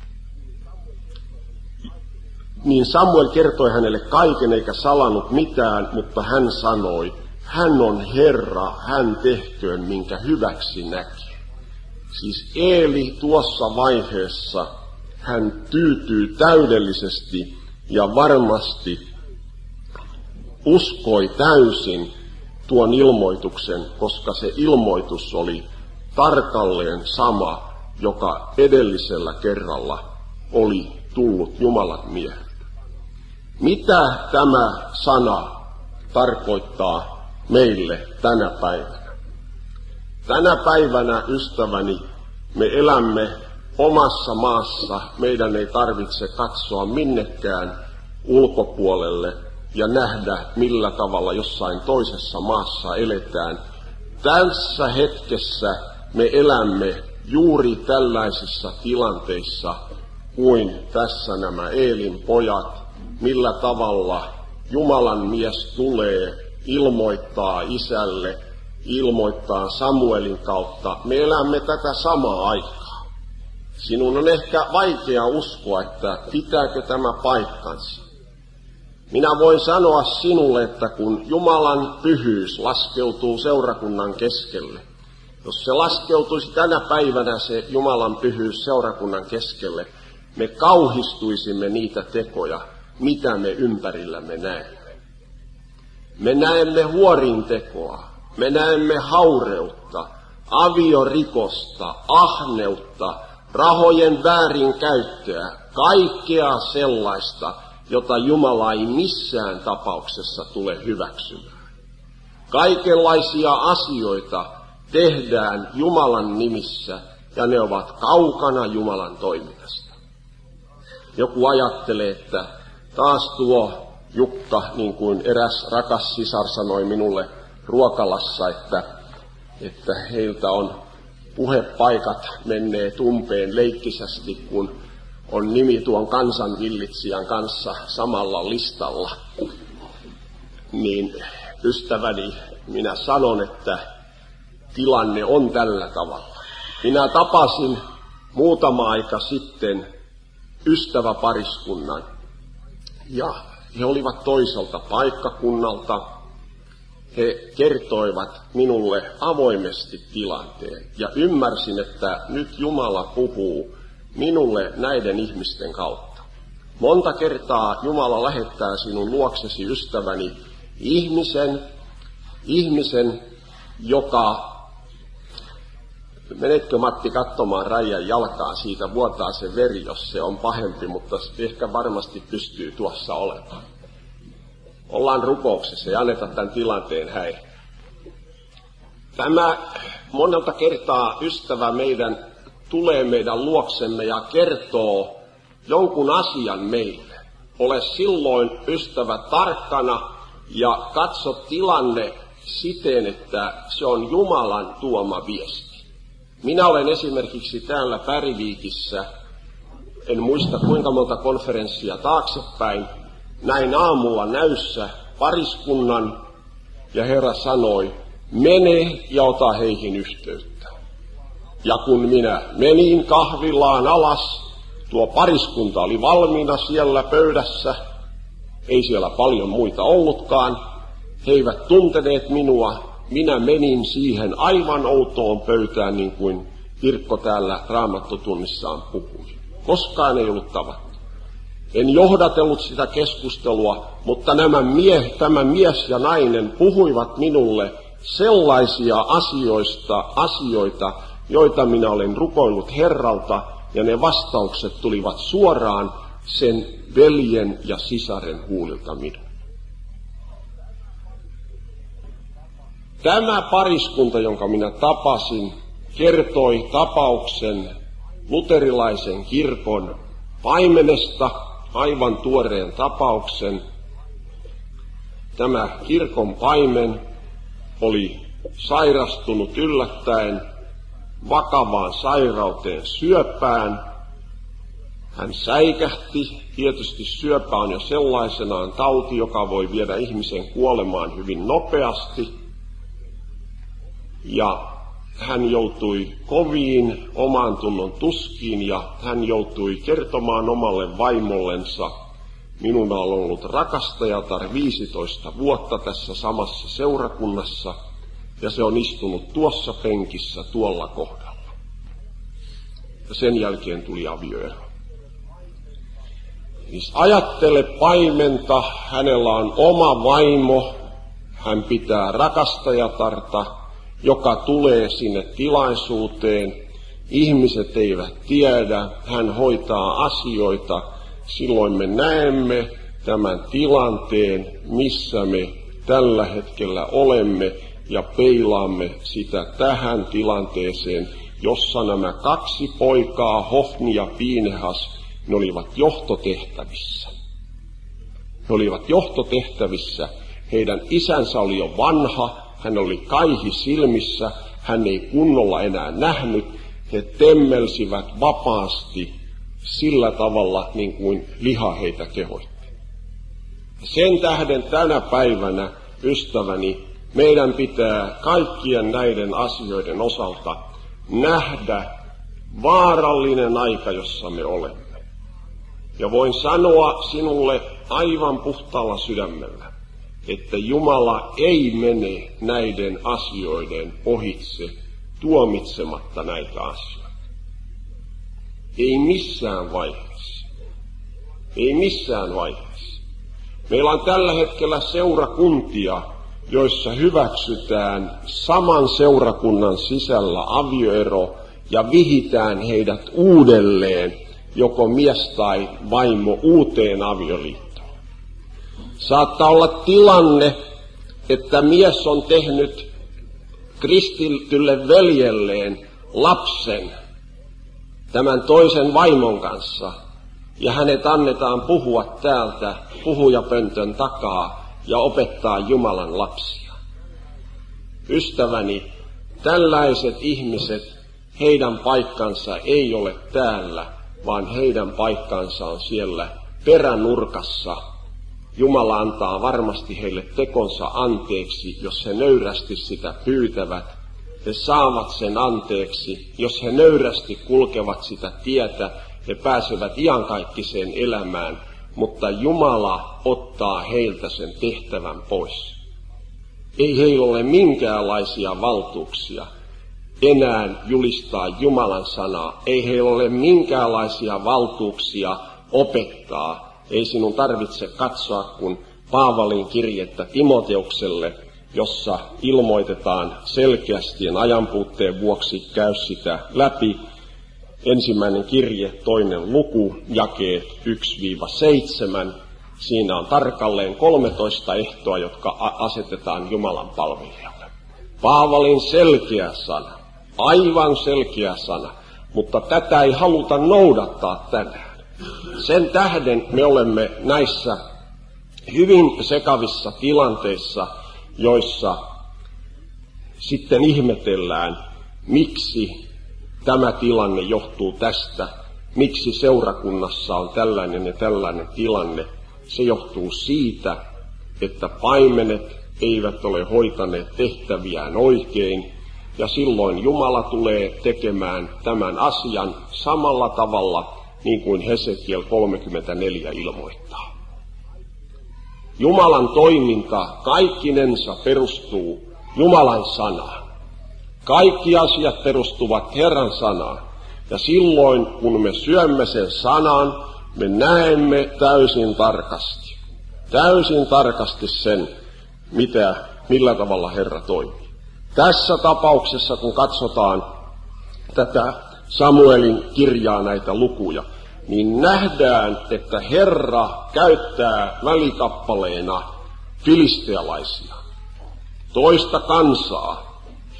Niin Samuel kertoi hänelle kaiken eikä salannut mitään, mutta hän sanoi: hän on Herra, hän tehköön minkä hyväksi näki. Siis Eeli tuossa vaiheessa, hän tyytyy täydellisesti ja varmasti uskoi täysin tuon ilmoituksen, koska se ilmoitus oli tarkalleen sama, joka edellisellä kerralla oli tullut Jumalan mieheltä. Mitä tämä sana tarkoittaa meille tänä päivänä? Tänä päivänä, ystäväni, me elämme omassa maassa. Meidän ei tarvitse katsoa minnekään ulkopuolelle ja nähdä, millä tavalla jossain toisessa maassa eletään. Tässä hetkessä me elämme juuri tällaisissa tilanteissa kuin tässä nämä Eelin pojat, millä tavalla Jumalan mies tulee, ilmoittaa isälle, ilmoittaa Samuelin kautta. Me elämme tätä samaa aikaa. Sinun on ehkä vaikea uskoa, että pitääkö tämä paikkansa. Minä voin sanoa sinulle, että kun Jumalan pyhyys laskeutuu seurakunnan keskelle, jos se laskeutuisi tänä päivänä se Jumalan pyhyys seurakunnan keskelle, me kauhistuisimme niitä tekoja, mitä me ympärillämme näemme. Me näemme huorintekoa, me näemme haureutta, aviorikosta, ahneutta, rahojen väärinkäyttöä, kaikkea sellaista, jota Jumala ei missään tapauksessa tule hyväksymään. Kaikenlaisia asioita tehdään Jumalan nimissä ja ne ovat kaukana Jumalan toiminnasta. Joku ajattelee, että taas tuo Jukka, niin kuin eräs rakas sisar sanoi minulle ruokalassa, että, että heiltä on puhepaikat menneet umpeen leikkisästi, kun on nimi tuon kansanvillitsijän kanssa samalla listalla. Niin ystäväni, minä sanon, että tilanne on tällä tavalla. Minä tapasin muutama aika sitten ystäväpariskunnan ja he olivat toiselta paikkakunnalta. He kertoivat minulle avoimesti tilanteen ja ymmärsin, että nyt Jumala puhuu minulle näiden ihmisten kautta. Monta kertaa Jumala lähettää sinun luoksesi, ystäväni, ihmisen, ihmisen, joka, menetkö Matti katsomaan Raijan jalkaa, siitä vuotaa se veri, jos se on pahempi, mutta ehkä varmasti pystyy tuossa olemaan. Ollaan rukouksessa ja anneta tämän tilanteen häiriä. Tämä monelta kertaa ystävä meidän tulee meidän luoksemme ja kertoo jonkun asian meille. Ole silloin, ystävä, tarkkana ja katso tilanne siten, että se on Jumalan tuoma viesti. Minä olen esimerkiksi täällä Päriviikissä, en muista kuinka monta konferenssia taaksepäin, näin aamulla näyssä pariskunnan ja Herra sanoi, mene ja ota heihin yhteyttä. Ja kun minä menin kahvilaan alas, tuo pariskunta oli valmiina siellä pöydässä, ei siellä paljon muita ollutkaan, he eivät tunteneet minua, minä menin siihen aivan outoon pöytään, niin kuin Irkko täällä Raamattotunnissaan puhui. Koskaan ei ollut tavattu. En johdatellut sitä keskustelua, mutta nämä mie, tämä mies ja nainen puhuivat minulle sellaisia asioista, asioita, joita minä olen rukoillut Herralta, ja ne vastaukset tulivat suoraan sen veljen ja sisaren huulilta minulle. Tämä pariskunta, jonka minä tapasin, kertoi tapauksen luterilaisen kirkon paimenesta, aivan tuoreen tapauksen. Tämä kirkon paimen oli sairastunut yllättäen vakavaan sairauteen, syöpään. Hän säikähti. Tietysti syöpä on jo sellaisenaan tauti, joka voi viedä ihmisen kuolemaan hyvin nopeasti. Ja hän joutui koviin oman tunnon tuskiin ja hän joutui kertomaan omalle vaimollensa. Minulla on ollut rakastajatar viisitoista vuotta tässä samassa seurakunnassa ja se on istunut tuossa penkissä tuolla kohdalla. ja sen jälkeen tuli avioero. Siis ajattele paimenta, hänellä on oma vaimo, hän pitää rakastajatarta, joka tulee sinne tilaisuuteen. Ihmiset eivät tiedä, hän hoitaa asioita. Silloin me näemme tämän tilanteen, missä me tällä hetkellä olemme, ja peilaamme sitä tähän tilanteeseen, jossa nämä kaksi poikaa, Hofni ja Piinehas, ne olivat johtotehtävissä. He olivat johtotehtävissä. Heidän isänsä oli jo vanha, hän oli kaihi silmissä, hän ei kunnolla enää nähnyt. He temmelsivät vapaasti sillä tavalla, niin kuin liha heitä kehoitti. Sen tähden tänä päivänä, ystäväni, meidän pitää kaikkien näiden asioiden osalta nähdä vaarallinen aika, jossa me olemme. Ja voin sanoa sinulle aivan puhtaalla sydämellä, että Jumala ei mene näiden asioiden ohitse tuomitsematta näitä asioita. Ei missään vaiheessa. Ei missään vaiheessa. Meillä on tällä hetkellä seurakuntia, joissa hyväksytään saman seurakunnan sisällä avioero ja vihitään heidät uudelleen, joko mies tai vaimo, uuteen avioliittoon. Saattaa olla tilanne, että mies on tehnyt kristitylle veljelleen lapsen tämän toisen vaimon kanssa, ja hänet annetaan puhua täältä puhujapöntön takaa ja opettaa Jumalan lapsia. Ystäväni, tällaiset ihmiset, heidän paikkansa ei ole täällä, vaan heidän paikkansa on siellä peränurkassa. Jumala antaa varmasti heille tekonsa anteeksi, jos he nöyrästi sitä pyytävät. He saavat sen anteeksi, jos he nöyrästi kulkevat sitä tietä, he pääsevät iankaikkiseen elämään, mutta Jumala ottaa heiltä sen tehtävän pois. Ei heillä ole minkäänlaisia valtuuksia enää julistaa Jumalan sanaa. Ei heillä ole minkäänlaisia valtuuksia opettaa. Ei sinun tarvitse katsoa kun Paavalin kirjettä Timoteukselle, jossa ilmoitetaan selkeästi, en ajanpuutteen vuoksi käy sitä läpi. Ensimmäinen kirje, toinen luku, jakeet yksi seitsemän. Siinä on tarkalleen kolmetoista ehtoa, jotka asetetaan Jumalan palvelijalle. Paavalin selkeä sana, aivan selkeä sana, mutta tätä ei haluta noudattaa tänään. Sen tähden me olemme näissä hyvin sekavissa tilanteissa, joissa sitten ihmetellään, miksi tämä tilanne johtuu tästä, miksi seurakunnassa on tällainen ja tällainen tilanne. Se johtuu siitä, että paimenet eivät ole hoitaneet tehtäviään oikein, ja silloin Jumala tulee tekemään tämän asian samalla tavalla, niin kuin Hesekiel kolmekymmentäneljä ilmoittaa. Jumalan toiminta kaikkinensa perustuu Jumalan sanaan. Kaikki asiat perustuvat Herran sanaan. Ja silloin, kun me syömme sen sanan, me näemme täysin tarkasti. Täysin tarkasti sen, mitä, millä tavalla Herra toimii. Tässä tapauksessa, kun katsotaan tätä Samuelin kirjaa, näitä lukuja, niin nähdään, että Herra käyttää välikappaleena filistealaisia, toista kansaa,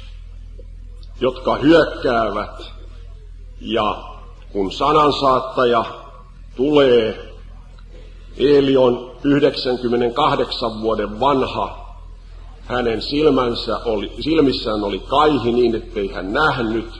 jotka hyökkäävät, ja kun sanansaattaja tulee, Eeli on yhdeksänkymmentäkahdeksan vuoden vanha, hänen silmänsä oli, silmissään oli kaihi niin, ettei hän nähnyt.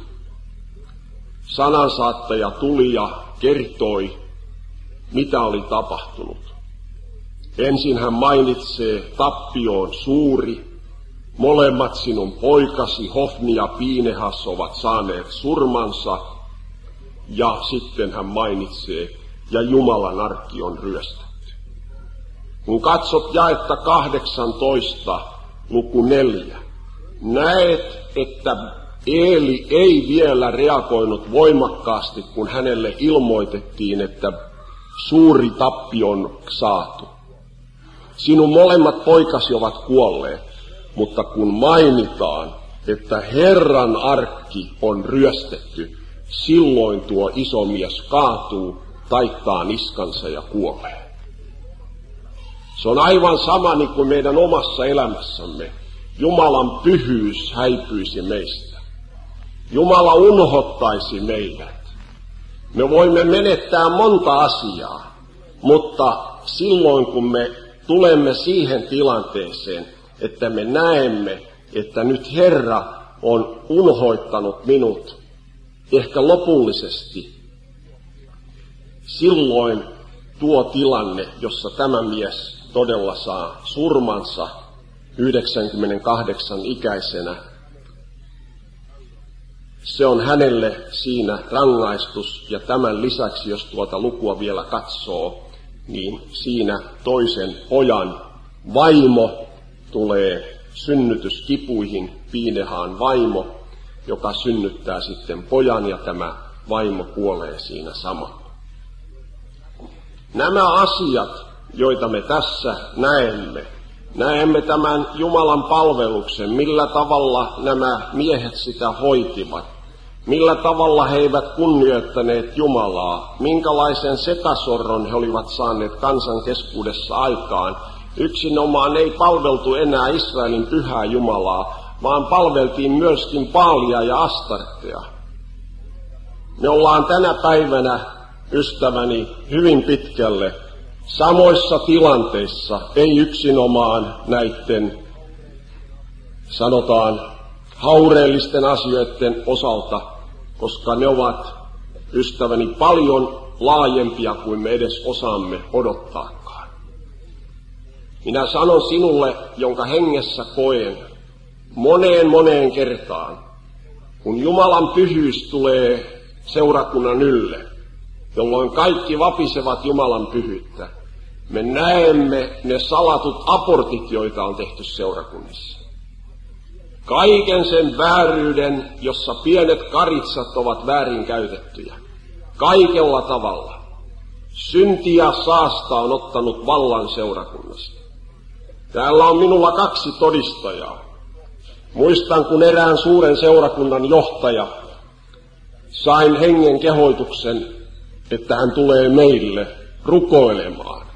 Sanansaattaja tuli ja kertoi, mitä oli tapahtunut. Ensin hän mainitsee, tappio on suuri, molemmat sinun poikasi Hofni ja Piinehas ovat saaneet surmansa, ja sitten hän mainitsee, ja Jumalan arkki on ryöstetty. Kun katsot jaetta kahdeksantoista, luku neljä, näet, että Eeli ei vielä reagoinut voimakkaasti, kun hänelle ilmoitettiin, että suuri tappio on saatu. Sinun molemmat poikasi ovat kuolleet, mutta kun mainitaan, että Herran arkki on ryöstetty, silloin tuo iso mies kaatuu, taittaa niskansa ja kuolee. Se on aivan sama niin kuin meidän omassa elämässämme. Jumalan pyhyys häipyisi meistä. Jumala unhottaisi meidät. Me voimme menettää monta asiaa, mutta silloin kun me tulemme siihen tilanteeseen, että me näemme, että nyt Herra on unhoittanut minut ehkä lopullisesti, silloin tuo tilanne, jossa tämä mies todella saa surmansa yhdeksänkymmentäkahdeksan ikäisenä, se on hänelle siinä rangaistus, ja tämän lisäksi, jos tuota lukua vielä katsoo, niin siinä toisen pojan vaimo tulee synnytyskipuihin, Piinehaan vaimo, joka synnyttää sitten pojan, ja tämä vaimo kuolee siinä samalla. Nämä asiat, joita me tässä näemme, näemme tämän Jumalan palveluksen, millä tavalla nämä miehet sitä hoitivat, millä tavalla he eivät kunnioittaneet Jumalaa, minkälaisen sekasorron he olivat saaneet kansan keskuudessa aikaan. Yksinomaan ei palveltu enää Israelin pyhää Jumalaa, vaan palveltiin myöskin Baalia ja Astartea. Me ollaan tänä päivänä, ystäväni, hyvin pitkälle samoissa tilanteissa, ei yksinomaan näiden, sanotaan, haureellisten asioiden osalta, koska ne ovat, ystäväni, paljon laajempia kuin me edes osaamme odottaakaan. Minä sanon sinulle, jonka hengessä koen, moneen moneen kertaan, kun Jumalan pyhyys tulee seurakunnan ylle, jolloin kaikki vapisevat Jumalan pyhyyttä, me näemme ne salatut abortit, joita on tehty seurakunnissa. Kaiken sen vääryyden, jossa pienet karitsat ovat väärin käytettyjä. Kaikella tavalla. Synti ja saasta on ottanut vallan seurakunnasta. Täällä on minulla kaksi todistajaa. Muistan, kun erään suuren seurakunnan johtaja sain hengen kehoituksen, että hän tulee meille rukoilemaan.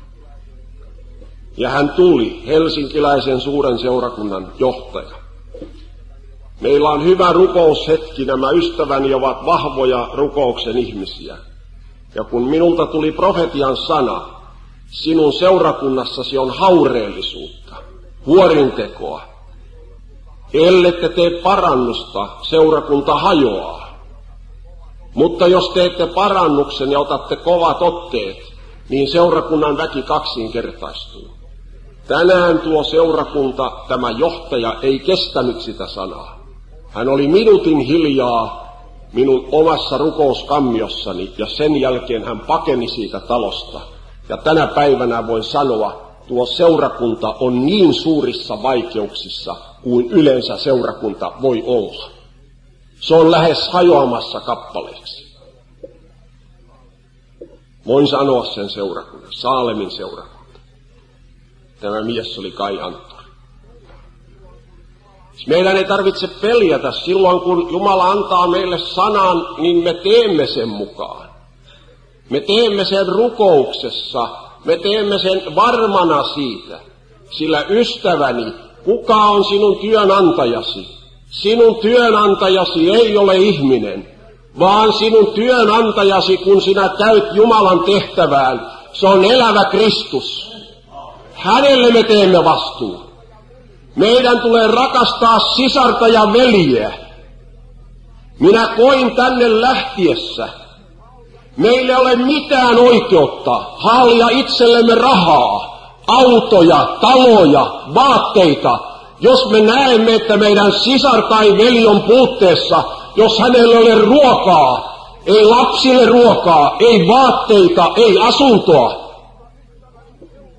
Ja hän tuli, helsinkiläisen suuren seurakunnan johtaja. Meillä on hyvä rukoushetki, nämä ystäväni ovat vahvoja rukouksen ihmisiä. Ja kun minulta tuli profetian sana, sinun seurakunnassasi on haureellisuutta, huorintekoa. Ellette tee parannusta, seurakunta hajoaa. Mutta jos teette parannuksen ja otatte kovat otteet, niin seurakunnan väki kaksinkertaistuu. Tänään tuo seurakunta, tämä johtaja, ei kestänyt sitä sanaa. Hän oli minuutin hiljaa minun omassa rukouskammiossani, ja sen jälkeen hän pakeni siitä talosta. Ja tänä päivänä voin sanoa, tuo seurakunta on niin suurissa vaikeuksissa kuin yleensä seurakunta voi olla. Se on lähes hajoamassa kappaleeksi. Voin sanoa sen seurakunnan, Saalemin seurakunta. Tämä mies oli Kai Anttori. Meidän ei tarvitse peljätä silloin, kun Jumala antaa meille sanan, niin me teemme sen mukaan. Me teemme sen rukouksessa, me teemme sen varmana siitä. Sillä ystäväni, kuka on sinun työnantajasi? Sinun työnantajasi ei ole ihminen, vaan sinun työnantajasi, kun sinä käyt Jumalan tehtävään, se on elävä Kristus. Hänelle me teemme vastuun. Meidän tulee rakastaa sisarta ja veljeä. Minä koin tänne lähtiessä. Meillä ei ole mitään oikeutta haalia itsellemme rahaa, autoja, taloja, vaatteita, jos me näemme, että meidän sisar tai veli on puutteessa, jos hänellä ei ole ruokaa, ei lapsille ruokaa, ei vaatteita, ei asuntoa.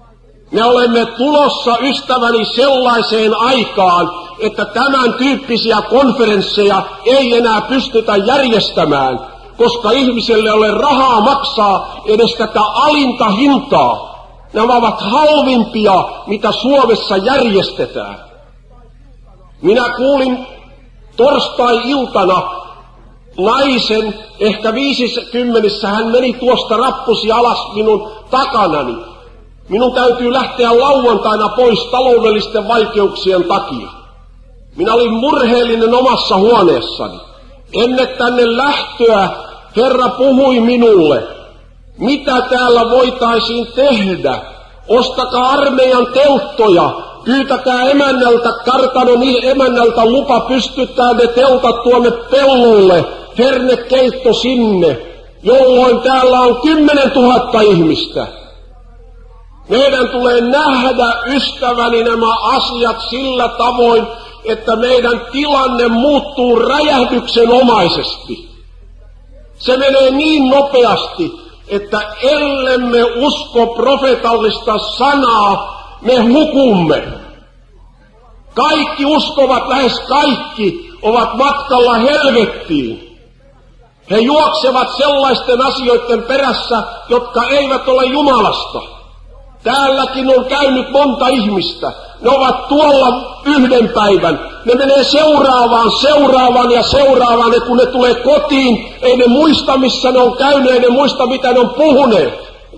Me olemme tulossa, ystäväni, sellaiseen aikaan, että tämän tyyppisiä konferensseja ei enää pystytä järjestämään, koska ihmiselle ei ole rahaa maksaa edes tätä alinta hintaa. Nämä ovat halvimpia, mitä Suomessa järjestetään. Minä kuulin torstai-iltana naisen, ehkä viisikymmenissä, hän meni tuosta rappusi alas minun takanani. Minun täytyy lähteä lauantaina pois taloudellisten vaikeuksien takia. Minä olin murheellinen omassa huoneessani. Ennen tänne lähtöä Herra puhui minulle, mitä täällä voitaisiin tehdä. Ostakaa armeijan telttoja, pyytäkää emännältä, kartanon emännältä lupa pystyttää ne teltat tuonne pellolle, hernekeitto sinne, jolloin täällä on kymmenen tuhatta ihmistä. Meidän tulee nähdä, ystäväni, nämä asiat sillä tavoin, että meidän tilanne muuttuu räjähdyksenomaisesti. Se menee niin nopeasti, että ellemme usko profetallista sanaa, me hukumme. Kaikki uskovat, lähes kaikki, ovat matkalla helvettiin. He juoksevat sellaisten asioiden perässä, jotka eivät ole Jumalasta. Täälläkin on käynyt monta ihmistä. Ne ovat tuolla yhden päivän. Ne menee seuraavaan, seuraavaan ja seuraavaan. Ja kun ne tulee kotiin, ei ne muista, missä ne on käynyt, ei ne muista, mitä ne on puhuneet.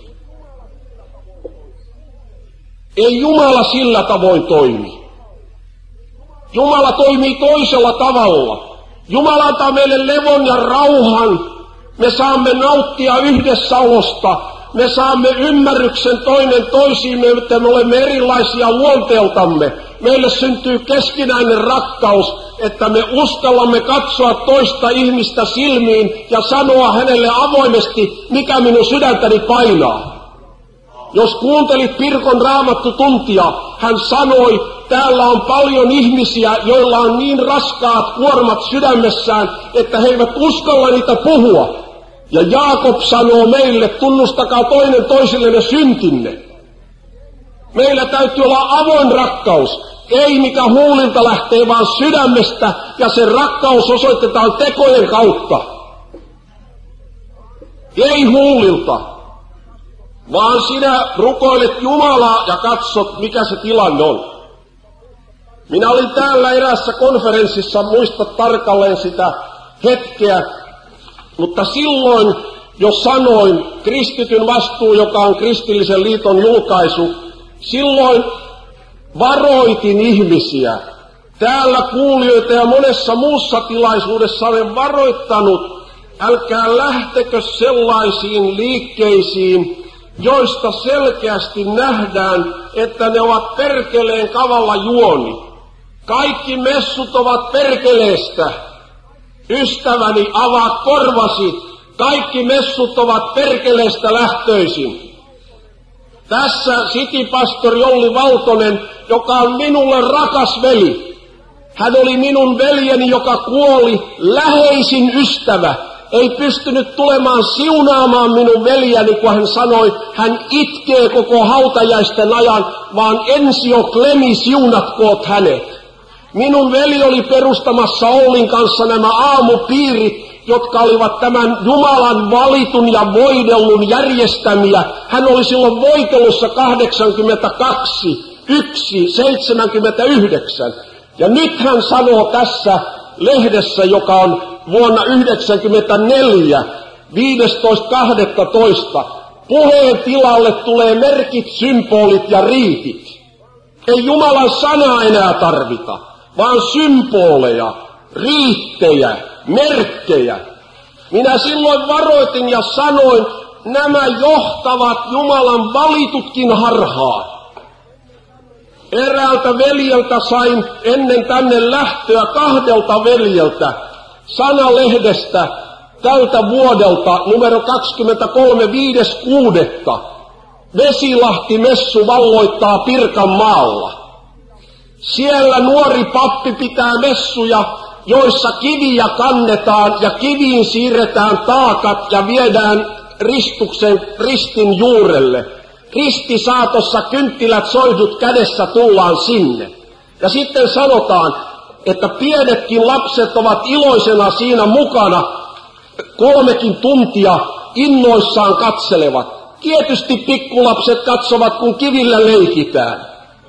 Ei Jumala sillä tavoin toimi. Jumala toimii toisella tavalla. Jumala antaa meille levon ja rauhan. Me saamme nauttia yhdessäolosta. Me saamme ymmärryksen toinen toisiimme, että me olemme erilaisia luonteeltamme. Meille syntyy keskinäinen rakkaus, että me uskallamme katsoa toista ihmistä silmiin ja sanoa hänelle avoimesti, mikä minun sydäntäni painaa. Jos kuuntelit Pirkon raamattutuntia, hän sanoi, täällä on paljon ihmisiä, joilla on niin raskaat kuormat sydämessään, että he eivät uskalla niitä puhua. Ja Jaakob sanoo meille, tunnustakaa toinen toisillenne syntinne. Meillä täytyy olla avoin rakkaus, ei mikä huulilta lähtee, vaan sydämestä, ja se rakkaus osoitetaan tekojen kautta. Ei huulilta, vaan sinä rukoilet Jumalaa ja katsot, mikä se tilanne on. Minä olin täällä eräässä konferenssissa, muista tarkalleen sitä hetkeä, mutta silloin jo sanoin, kristityn vastuu, joka on kristillisen liiton julkaisu, silloin varoitin ihmisiä. Täällä kuulijoita ja monessa muussa tilaisuudessa olen varoittanut, älkää lähtekö sellaisiin liikkeisiin, joista selkeästi nähdään, että ne ovat perkeleen kavalla juoni. Kaikki messut ovat perkeleestä. Ystäväni, avaa korvasi, kaikki messut ovat perkeleestä lähtöisin. Tässä citipastori Olli Valtonen, joka on minulle rakas veli. Hän oli minun veljeni, joka kuoli, läheisin ystävä. Ei pystynyt tulemaan siunaamaan minun veljeni, kun hän sanoi, hän itkee koko hautajaisten ajan, vaan Ensio Klemi siunatkoot hänet. Minun veli oli perustamassa Ollin kanssa nämä aamupiirit, jotka olivat tämän Jumalan valitun ja voidellun järjestämiä. Hän oli silloin voitelussa kahdeksankymmentäkaksi, yksi, seitsemänkymmentäyhdeksän. Ja nyt hän sanoo tässä lehdessä, joka on vuonna yhdeksänkymmentäneljä, viidestoista kahdestoista, puheen tilalle tulee merkit, symbolit ja riitit. Ei Jumalan sanaa enää tarvita, vaan symboleja, riittejä, merkkejä. Minä silloin varoitin ja sanoin, nämä johtavat Jumalan valitutkin harhaan. Eräältä veljeltä sain ennen tänne lähtöä kahdelta veljeltä sanalehdestä tältä vuodelta numero kaksikymmentäkolme viides kuudetta. Vesilahti-messu valloittaa Pirkanmaalla. Siellä nuori pappi pitää messuja, joissa kiviä kannetaan ja kiviin siirretään taakat ja viedään ristuksen ristin juurelle. ristisaatossa kynttilät soihdut kädessä tullaan sinne. Ja sitten sanotaan, että pienetkin lapset ovat iloisena siinä mukana, kolmekin tuntia innoissaan katselevat. Tietysti pikkulapset katsovat, kun kivillä leikitään.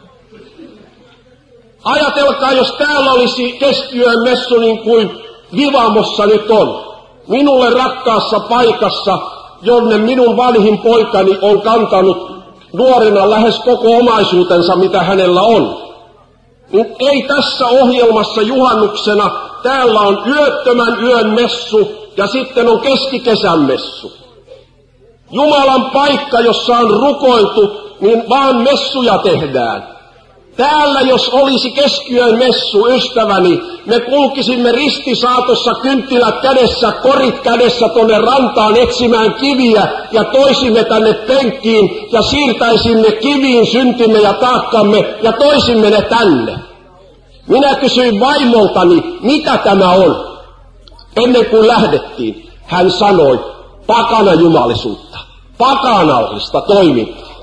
Ajatelkaa, jos täällä olisi keskiyön messu niin kuin Vivamossa nyt on. Minulle rakkaassa paikassa, jonne minun vanhin poikani on kantanut nuorena lähes koko omaisuutensa, mitä hänellä on. Niin ei tässä ohjelmassa juhannuksena, täällä on yöttömän yön messu ja sitten on keskikesän messu. Jumalan paikka, jossa on rukoiltu, niin vaan messuja tehdään. Täällä, jos olisi keskiyön messu, ystäväni, me kulkisimme ristisaatossa kynttilät kädessä, korit kädessä tuonne rantaan etsimään kiviä ja toisimme tänne penkkiin ja siirtäisimme kiviin syntimme ja taakkamme ja toisimme ne tänne. Minä kysyin vaimoltani, mitä tämä on. Ennen kuin lähdettiin, hän sanoi, pakana jumalisuutta, pakanallista toimintaa.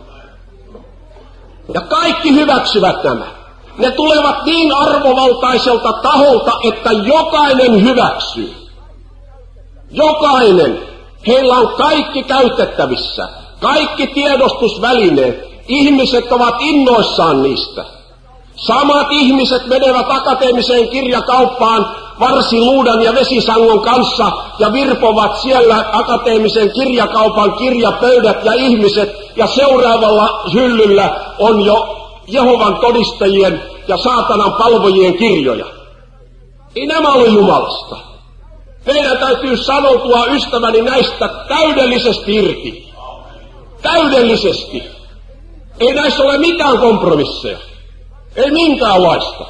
Ja kaikki hyväksyvät nämä. Ne tulevat niin arvovaltaiselta taholta, että jokainen hyväksyy. Jokainen. Heillä on kaikki käytettävissä. Kaikki tiedostusvälineet. Ihmiset ovat innoissaan niistä. Samat ihmiset menevät akateemiseen kirjakauppaan varsiluudan ja vesisangon kanssa ja virpovat siellä akateemisen kirjakaupan kirjapöydät ja ihmiset, ja seuraavalla hyllyllä on jo Jehovan todistajien ja saatanan palvojien kirjoja. Ei nämä ole Jumalasta. Meidän täytyy sanoutua, ystäväni, näistä täydellisesti irti. Täydellisesti. Ei näissä ole mitään kompromisseja. Ei minkäänlaista.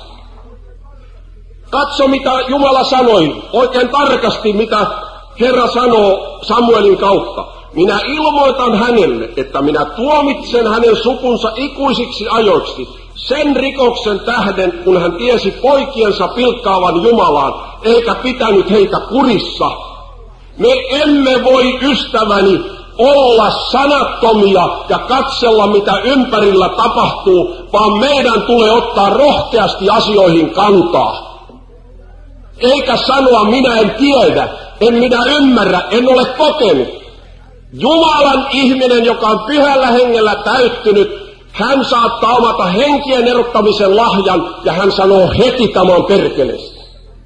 Katso, mitä Jumala sanoi, oikein tarkasti, mitä Herra sanoo Samuelin kautta. Minä ilmoitan hänelle, että minä tuomitsen hänen sukunsa ikuisiksi ajoiksi sen rikoksen tähden, kun hän tiesi poikiensa pilkkaavan Jumalaan, eikä pitänyt heitä kurissa. Me emme voi, ystäväni, olla sanattomia ja katsella, mitä ympärillä tapahtuu, vaan meidän tulee ottaa rohkeasti asioihin kantaa. Eikä sanoa, minä en tiedä, en minä ymmärrä, en ole kokenut. Jumalan ihminen, joka on pyhällä hengellä täyttynyt, hän saattaa omata henkien erottamisen lahjan ja hän sanoo heti tämän perkeleestä.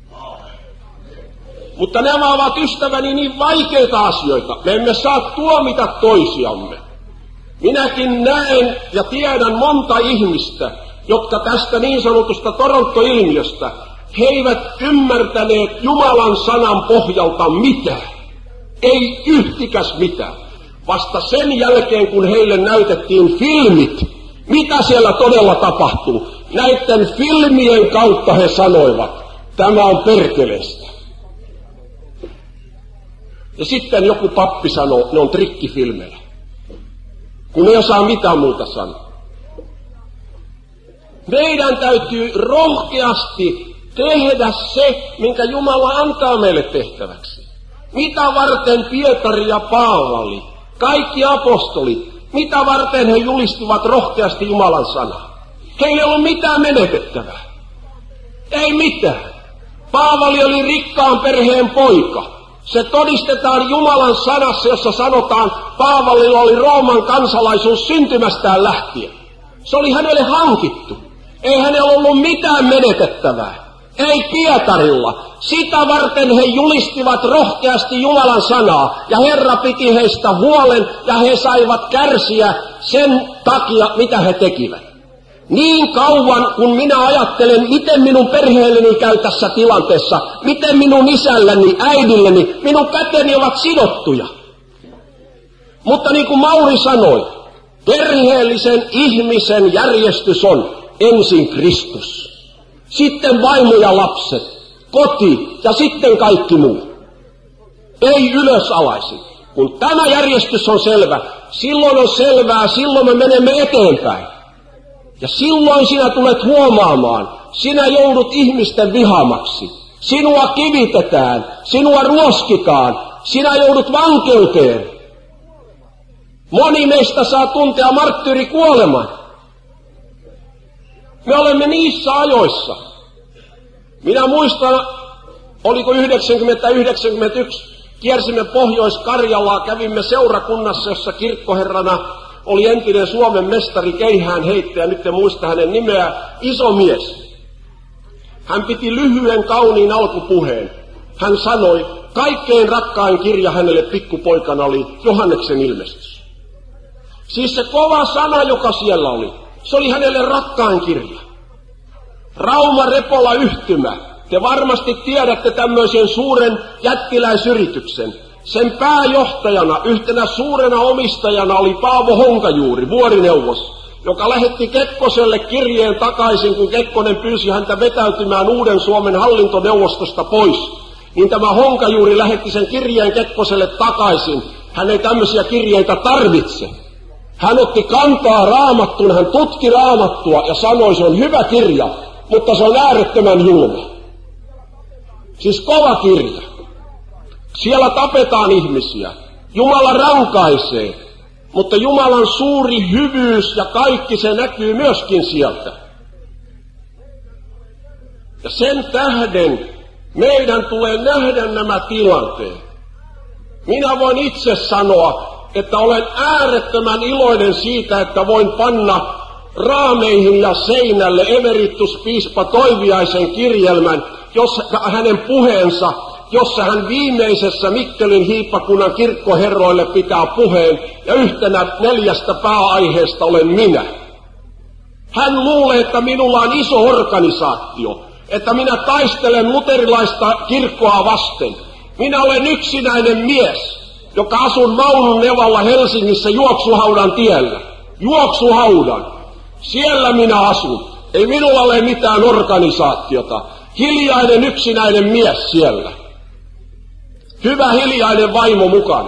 Mutta nämä ovat, ystäväni, niin vaikeita asioita. Me emme saa tuomita toisiamme. Minäkin näen ja tiedän monta ihmistä, jotka tästä niin sanotusta Toronto-ilmiöstä, he eivät ymmärtäneet Jumalan sanan pohjalta mitään. Ei yhtikäs mitään. Vasta sen jälkeen, kun heille näytettiin filmit, mitä siellä todella tapahtuu, näiden filmien kautta he sanoivat, tämä on perkeleestä. Ja sitten joku pappi sanoo, ne on trikkifilmejä, kun ei osaa mitään muuta sanoa. Meidän täytyy rohkeasti tehdä se, minkä Jumala antaa meille tehtäväksi. Mitä varten Pietari ja Paavali, kaikki apostolit, mitä varten he julistivat rohkeasti Jumalan sanaa? Heillä ei ollut mitään menetettävää. Ei mitään. Paavali oli rikkaan perheen poika. Se todistetaan Jumalan sanassa, jossa sanotaan, Paavalilla oli Rooman kansalaisuus syntymästään lähtien. Se oli hänelle hankittu. Ei hänellä ollut mitään menetettävää. Ei Pietarilla. Sitä varten he julistivat rohkeasti Jumalan sanaa, ja Herra piti heistä huolen, ja he saivat kärsiä sen takia, mitä he tekivät. Niin kauan, kun minä ajattelen, miten minun perheelleni käy tässä tilanteessa, miten minun isälläni, äidilleni, minun käteni ovat sidottuja. Mutta niin kuin Mauri sanoi, perheellisen ihmisen järjestys on ensin Kristus, sitten vaimo ja lapset, koti ja sitten kaikki muu. Ei ylösalaisin. Kun tämä järjestys on selvä, silloin on selvää, silloin me menemme eteenpäin. Ja silloin sinä tulet huomaamaan, sinä joudut ihmisten vihamaksi. Sinua kivitetään, sinua ruoskitaan, sinä joudut vankeuteen. Moni meistä saa tuntea marttyyrikuoleman. Me olemme niissä ajoissa. Minä muistan, oliko yhdeksänkymmentä yhdeksänkymmentäyksi, kiersimme Pohjois-Karjalaa, kävimme seurakunnassa, jossa kirkkoherrana oli entinen Suomen mestari keihään heittäjä, nyt en muista hänen nimeä, iso mies. Hän piti lyhyen kauniin alkupuheen. Hän sanoi, kaikkein rakkain kirja hänelle pikkupoikana oli Johanneksen ilmestys. Siis se kova sana, joka siellä oli, se oli hänelle rakkain kirja. Rauma Repola yhtymä. Te varmasti tiedätte tämmöisen suuren jättiläisyrityksen. Sen pääjohtajana, yhtenä suurena omistajana oli Paavo Honkajuuri, vuorineuvos, joka lähetti Kekkoselle kirjeen takaisin, kun Kekkonen pyysi häntä vetäytymään Uuden Suomen hallintoneuvostosta pois. Niin tämä Honkajuuri lähetti sen kirjeen Kekkoselle takaisin. Hän ei tämmöisiä kirjeitä tarvitse. Hän otti kantaa Raamattuun, hän tutki Raamattua ja sanoi, se on hyvä kirja, mutta se on äärettömän julma. Siis kova kirja. Siellä tapetaan ihmisiä. Jumala rankaisee, mutta Jumalan suuri hyvyys ja kaikki se näkyy myöskin sieltä. Ja sen tähden meidän tulee nähdä nämä tilanteet. Minä voin itse sanoa, että olen äärettömän iloinen siitä, että voin panna raameihin ja seinälle emerituspiispa Toiviaisen kirjelmän, jos hänen puheensa, jossa hän viimeisessä Mikkelin hiippakunnan kirkkoherroille pitää puheen, ja yhtenä neljästä pääaiheesta olen minä. Hän luulee, että minulla on iso organisaatio, että minä taistelen luterilaista kirkkoa vasten. Minä olen yksinäinen mies, joka asun Maununevalla Helsingissä Juoksuhaudan tiellä. Juoksuhaudan. Siellä minä asun. Ei minulla ole mitään organisaatiota. Hiljainen yksinäinen mies siellä. Hyvä hiljainen vaimo mukana.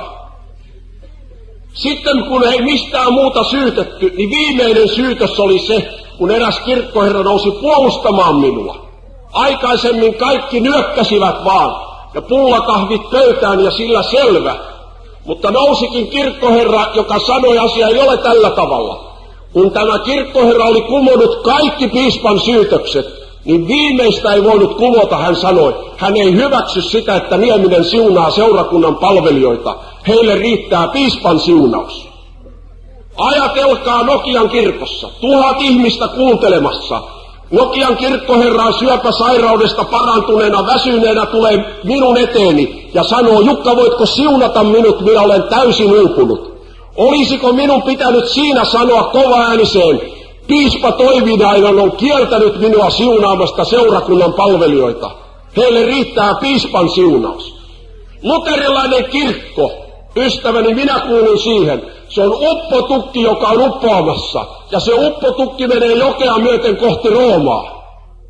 Sitten kun ei mistään muuta syytetty, niin viimeinen syytös oli se, kun eräs kirkkoherra nousi puolustamaan minua. Aikaisemmin kaikki nyökkäsivät vaan ja pullakahvit pöytään ja sillä selvä. Mutta nousikin kirkkoherra, joka sanoi, asia ei ole tällä tavalla. Kun tämä kirkkoherra oli kumonnut kaikki piispan syytökset, niin viimeistä ei voinut kumota, hän sanoi. Hän ei hyväksy sitä, että Nieminen siunaa seurakunnan palvelijoita. Heille riittää piispan siunaus. Ajatelkaa Nokian kirkossa. Tuhat ihmistä kuuntelemassa. Nokian kirkkoherra syöpäsairaudesta parantuneena, väsyneenä tulee minun eteeni ja sanoo, Jukka, voitko siunata minut, minä olen täysin uupunut. Olisiko minun pitänyt siinä sanoa kovaääniseen, piispa Toiviainen on kieltänyt minua siunaamasta seurakunnan palvelijoita. Heille riittää piispan siunaus. Luterilainen kirkko, ystäväni, minä kuulun siihen. Se on uppotukki, joka on uppoamassa. Ja se uppotukki menee jokea myöten kohti Roomaa.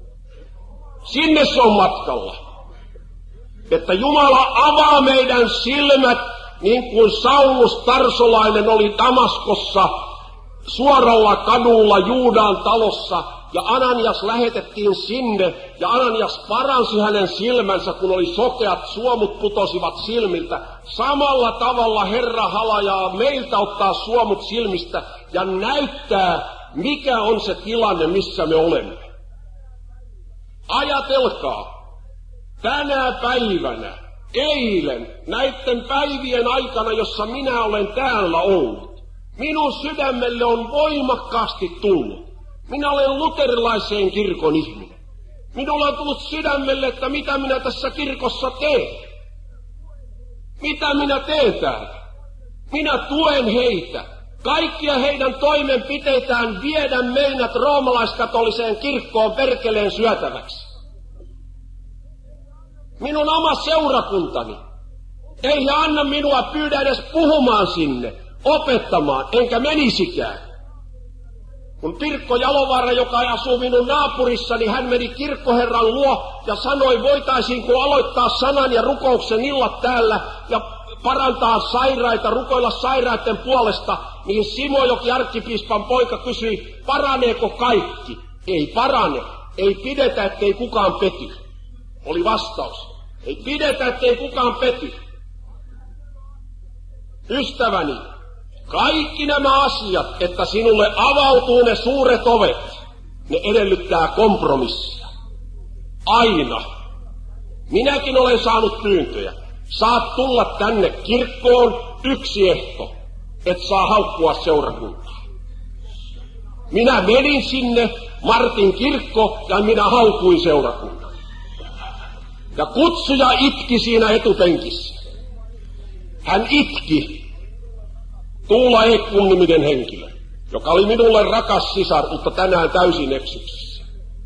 Sinne se on matkalla. Että Jumala avaa meidän silmät, niin kuin Saulus Tarsolainen oli Damaskossa suoralla kadulla Juudan talossa. Ja Ananias lähetettiin sinne, ja Ananias paransi hänen silmänsä, kun oli sokeat, suomut putosivat silmiltä. Samalla tavalla Herra halajaa meiltä ottaa suomut silmistä ja näyttää, mikä on se tilanne, missä me olemme. Ajatelkaa, tänä päivänä, eilen, näiden päivien aikana, jossa minä olen täällä ollut, minun sydämelle on voimakkaasti tullut. Minä olen luterilaisen kirkon ihminen. Minulla on tullut sydämelle, että mitä minä tässä kirkossa teen. Mitä minä teen täällä? Minä tuen heitä. Kaikkia heidän toimenpiteitään viedä meidät roomalaiskatoliseen kirkkoon perkeleen syötäväksi. Minun oma seurakuntani. Ei he anna minua pyydä edes puhumaan sinne, opettamaan, enkä menisikään. Kun Pirkko Jalovaara, joka asuu minun naapurissani, hän meni kirkkoherran luo ja sanoi, voitaisiinko aloittaa sanan ja rukouksen illat täällä ja parantaa sairaita, rukoilla sairaiden puolesta, niin Simojoki arkkipiispan poika kysyi, paraneeko kaikki? Ei parane, ei pidetä, ettei kukaan pety. Oli vastaus. Ei pidetä, ettei kukaan pety. Ystäväni, Kaikki nämä asiat, että sinulle avautuu ne suuret ovet, ne edellyttää kompromissia. Aina. Minäkin olen saanut pyyntöjä. Saat tulla tänne kirkkoon, yksi ehto, et saa haukkua seurakuntaa. Minä menin sinne, Martin kirkko, ja minä haukuin seurakuntaa. Ja kutsuja itki siinä etupenkissä. Hän itki. Tuula Ekkum-niminen henkilö, joka oli minulle rakas sisar, mutta tänään täysin eksyksissä.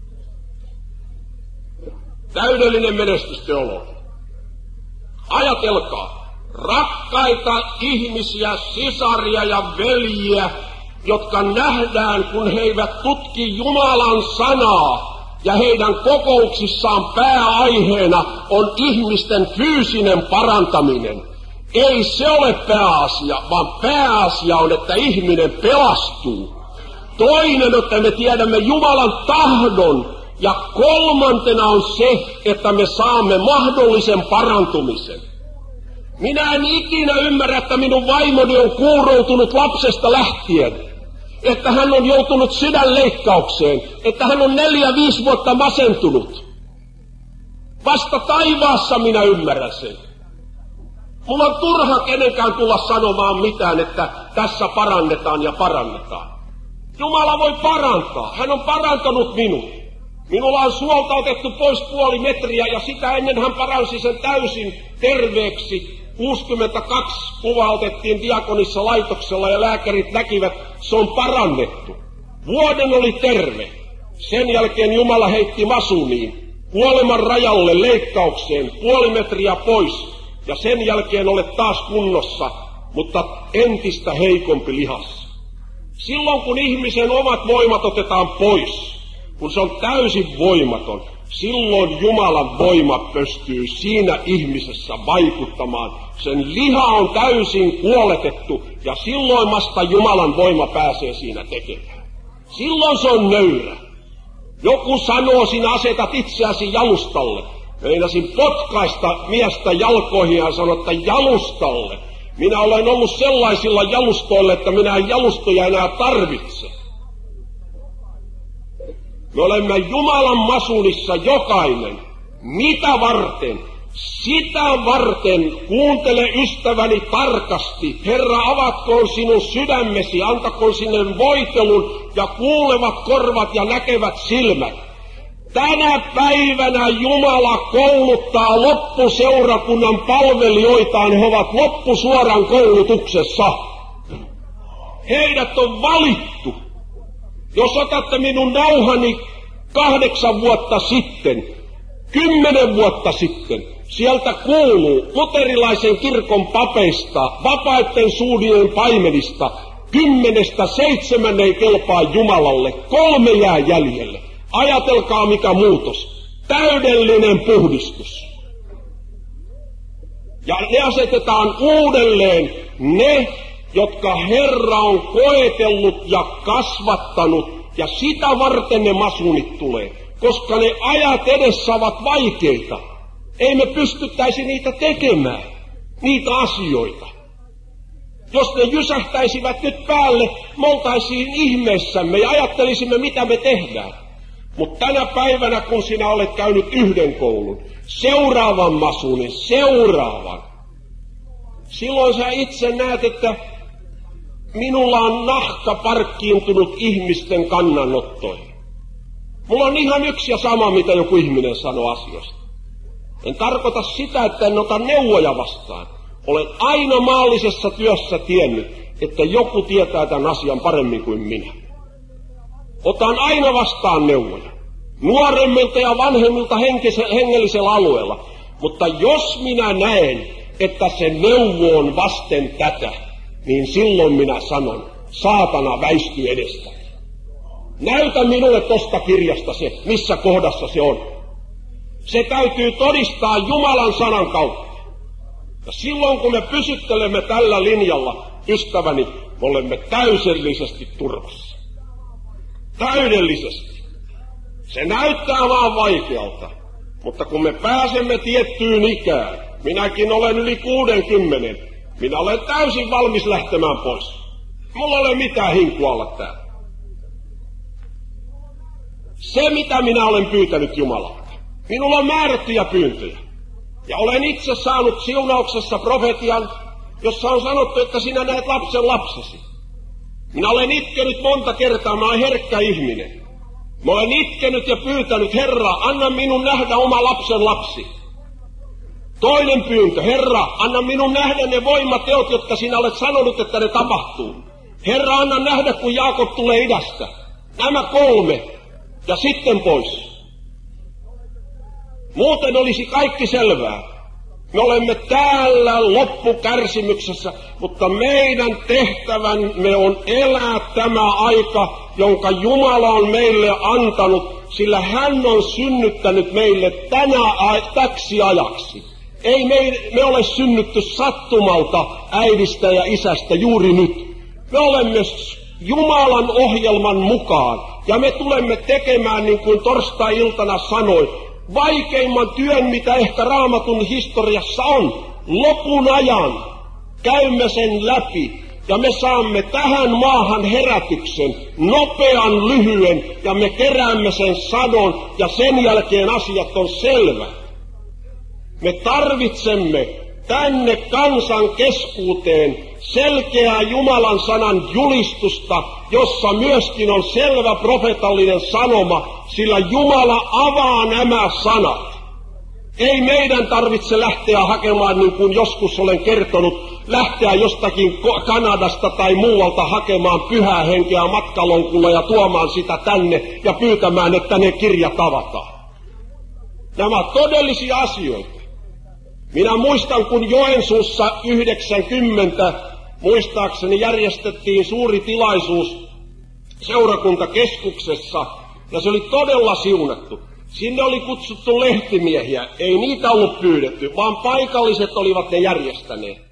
Täydellinen menestysteologi. Ajatelkaa, rakkaita ihmisiä, sisaria ja veljiä, jotka nähdään, kun he eivät tutki Jumalan sanaa, ja heidän kokouksissaan pääaiheena on ihmisten fyysinen parantaminen. Ei se ole pääasia, vaan pääasia on, että ihminen pelastuu. Toinen, että me tiedämme Jumalan tahdon, ja kolmantena on se, että me saamme mahdollisen parantumisen. Minä en ikinä ymmärrä, että minun vaimoni on kuuroutunut lapsesta lähtien, että hän on joutunut sydänleikkaukseen, että hän on neljä, viisi vuotta masentunut. Vasta taivaassa minä ymmärrän sen. Mulla on turha kenenkään tulla sanomaan mitään, että tässä parannetaan ja parannetaan. Jumala voi parantaa. Hän on parantanut minut. Minulla on suolta otettu pois puoli metriä ja sitä ennen hän paransi sen täysin terveeksi. kuusikymmentäkaksi kuva otettiin Diakonissa laitoksella ja lääkärit näkivät, se on parannettu. Vuoden oli terve. Sen jälkeen Jumala heitti masuniin, kuoleman rajalle leikkaukseen, puoli metriä pois. Ja sen jälkeen olet taas kunnossa, mutta entistä heikompi lihassa. Silloin kun ihmisen omat voimat otetaan pois, kun se on täysin voimaton, silloin Jumalan voima pystyy siinä ihmisessä vaikuttamaan. Sen liha on täysin kuoletettu ja silloin vasta Jumalan voima pääsee siinä tekemään. Silloin se on nöyrä. Joku sanoo, sinä asetat itseäsi jalustalle. Meinasin potkaista miestä jalkoihin ja sanoi, että jalustalle. Minä olen ollut sellaisilla jalustoilla, että minä en jalustoja enää tarvitse. Me olemme Jumalan masunissa jokainen. Mitä varten? Sitä varten, kuuntele ystäväni tarkasti. Herra, avatkoon sinun sydämesi, antakoon sinne voitelun ja kuulevat korvat ja näkevät silmät. Tänä päivänä Jumala kouluttaa loppuseurakunnan palvelijoitaan, he ovat loppusuoran koulutuksessa. Heidät on valittu. Jos otatte minun nauhani kahdeksan vuotta sitten, kymmenen vuotta sitten, sieltä kuuluu luterilaisen kirkon papeista, vapaiden suudien paimenista, kymmenestä seitsemän ei kelpaa Jumalalle, kolme jää jäljelle. Ajatelkaa mikä muutos. Täydellinen puhdistus. Ja ne asetetaan uudelleen ne, jotka Herra on koetellut ja kasvattanut, ja sitä varten ne masunit tulee, koska ne ajat edessä ovat vaikeita. Ei me pystyttäisi niitä tekemään, niitä asioita. Jos ne jysähtäisivät nyt päälle, me oltaisiin ihmeessämme ja ajattelisimme, mitä me tehdään. Mutta tänä päivänä, kun sinä olet käynyt yhden koulun, seuraavan masunin, seuraavan, silloin sä itse näet, että minulla on nahka parkkiintunut ihmisten kannanottoihin. Mulla on ihan yksi ja sama, mitä joku ihminen sanoo asioista. En tarkoita sitä, että en ota neuvoja vastaan. Olen aina maallisessa työssä tiennyt, että joku tietää tämän asian paremmin kuin minä. Otan aina vastaan neuvoja. Nuoremmilta ja vanhemmilta hengellisellä alueella. Mutta jos minä näen, että se neuvo on vasten tätä, niin silloin minä sanon, saatana väisty edestä. Näytä minulle tosta kirjasta se, missä kohdassa se on. Se täytyy todistaa Jumalan sanan kautta. Ja silloin kun me pysyttelemme tällä linjalla, ystäväni, me olemme täysellisesti turvassa. Täydellisesti. Se näyttää vaan vaikealta, mutta kun me pääsemme tiettyyn ikään, minäkin olen yli kuudenkymmenen, minä olen täysin valmis lähtemään pois. Mulla ei ole mitään hinkua olla täällä. Se, mitä minä olen pyytänyt Jumalalta. Minulla on määrättyjä pyyntöjä. Ja olen itse saanut siunauksessa profetian, jossa on sanottu, että sinä näet lapsen lapsesi. Minä olen itkenyt monta kertaa, mä olen herkkä ihminen. Mä olen itkenyt ja pyytänyt, Herra, anna minun nähdä oma lapsen lapsi. Toinen pyyntö, Herra, anna minun nähdä ne voimateot, jotka sinä olet sanonut, että ne tapahtuu. Herra, anna nähdä, kun Jaakob tulee idästä. Nämä kolme, ja sitten pois. Muuten olisi kaikki selvää. Me olemme täällä loppukärsimyksessä, mutta meidän tehtävämme on elää tämä aika, jonka Jumala on meille antanut, sillä hän on synnyttänyt meille tänä täksi ajaksi. Ei me, me ole synnytty sattumalta äidistä ja isästä juuri nyt. Me olemme Jumalan ohjelman mukaan, ja me tulemme tekemään, niin kuin torstai-iltana sanoin, vaikeimman työn, mitä ehkä Raamatun historiassa on. Lopun ajan käymme sen läpi ja me saamme tähän maahan herätyksen, nopean, lyhyen, ja me keräämme sen sadon ja sen jälkeen asiat on selvä. Me tarvitsemme tänne kansan keskuuteen selkeää Jumalan sanan julistusta, jossa myöskin on selvä profetallinen sanoma, sillä Jumala avaa nämä sanat. Ei meidän tarvitse lähteä hakemaan, niin kuin joskus olen kertonut, lähteä jostakin Kanadasta tai muualta hakemaan pyhää henkeä matkalonkulla ja tuomaan sitä tänne ja pyytämään, että ne kirjat avataan. Nämä ovat todellisia asioita. Minä muistan, kun Joensuussa yhdeksänkymmentä muistaakseni järjestettiin suuri tilaisuus seurakuntakeskuksessa, ja se oli todella siunattu. Sinne oli kutsuttu lehtimiehiä, ei niitä ollut pyydetty, vaan paikalliset olivat ne järjestäneet.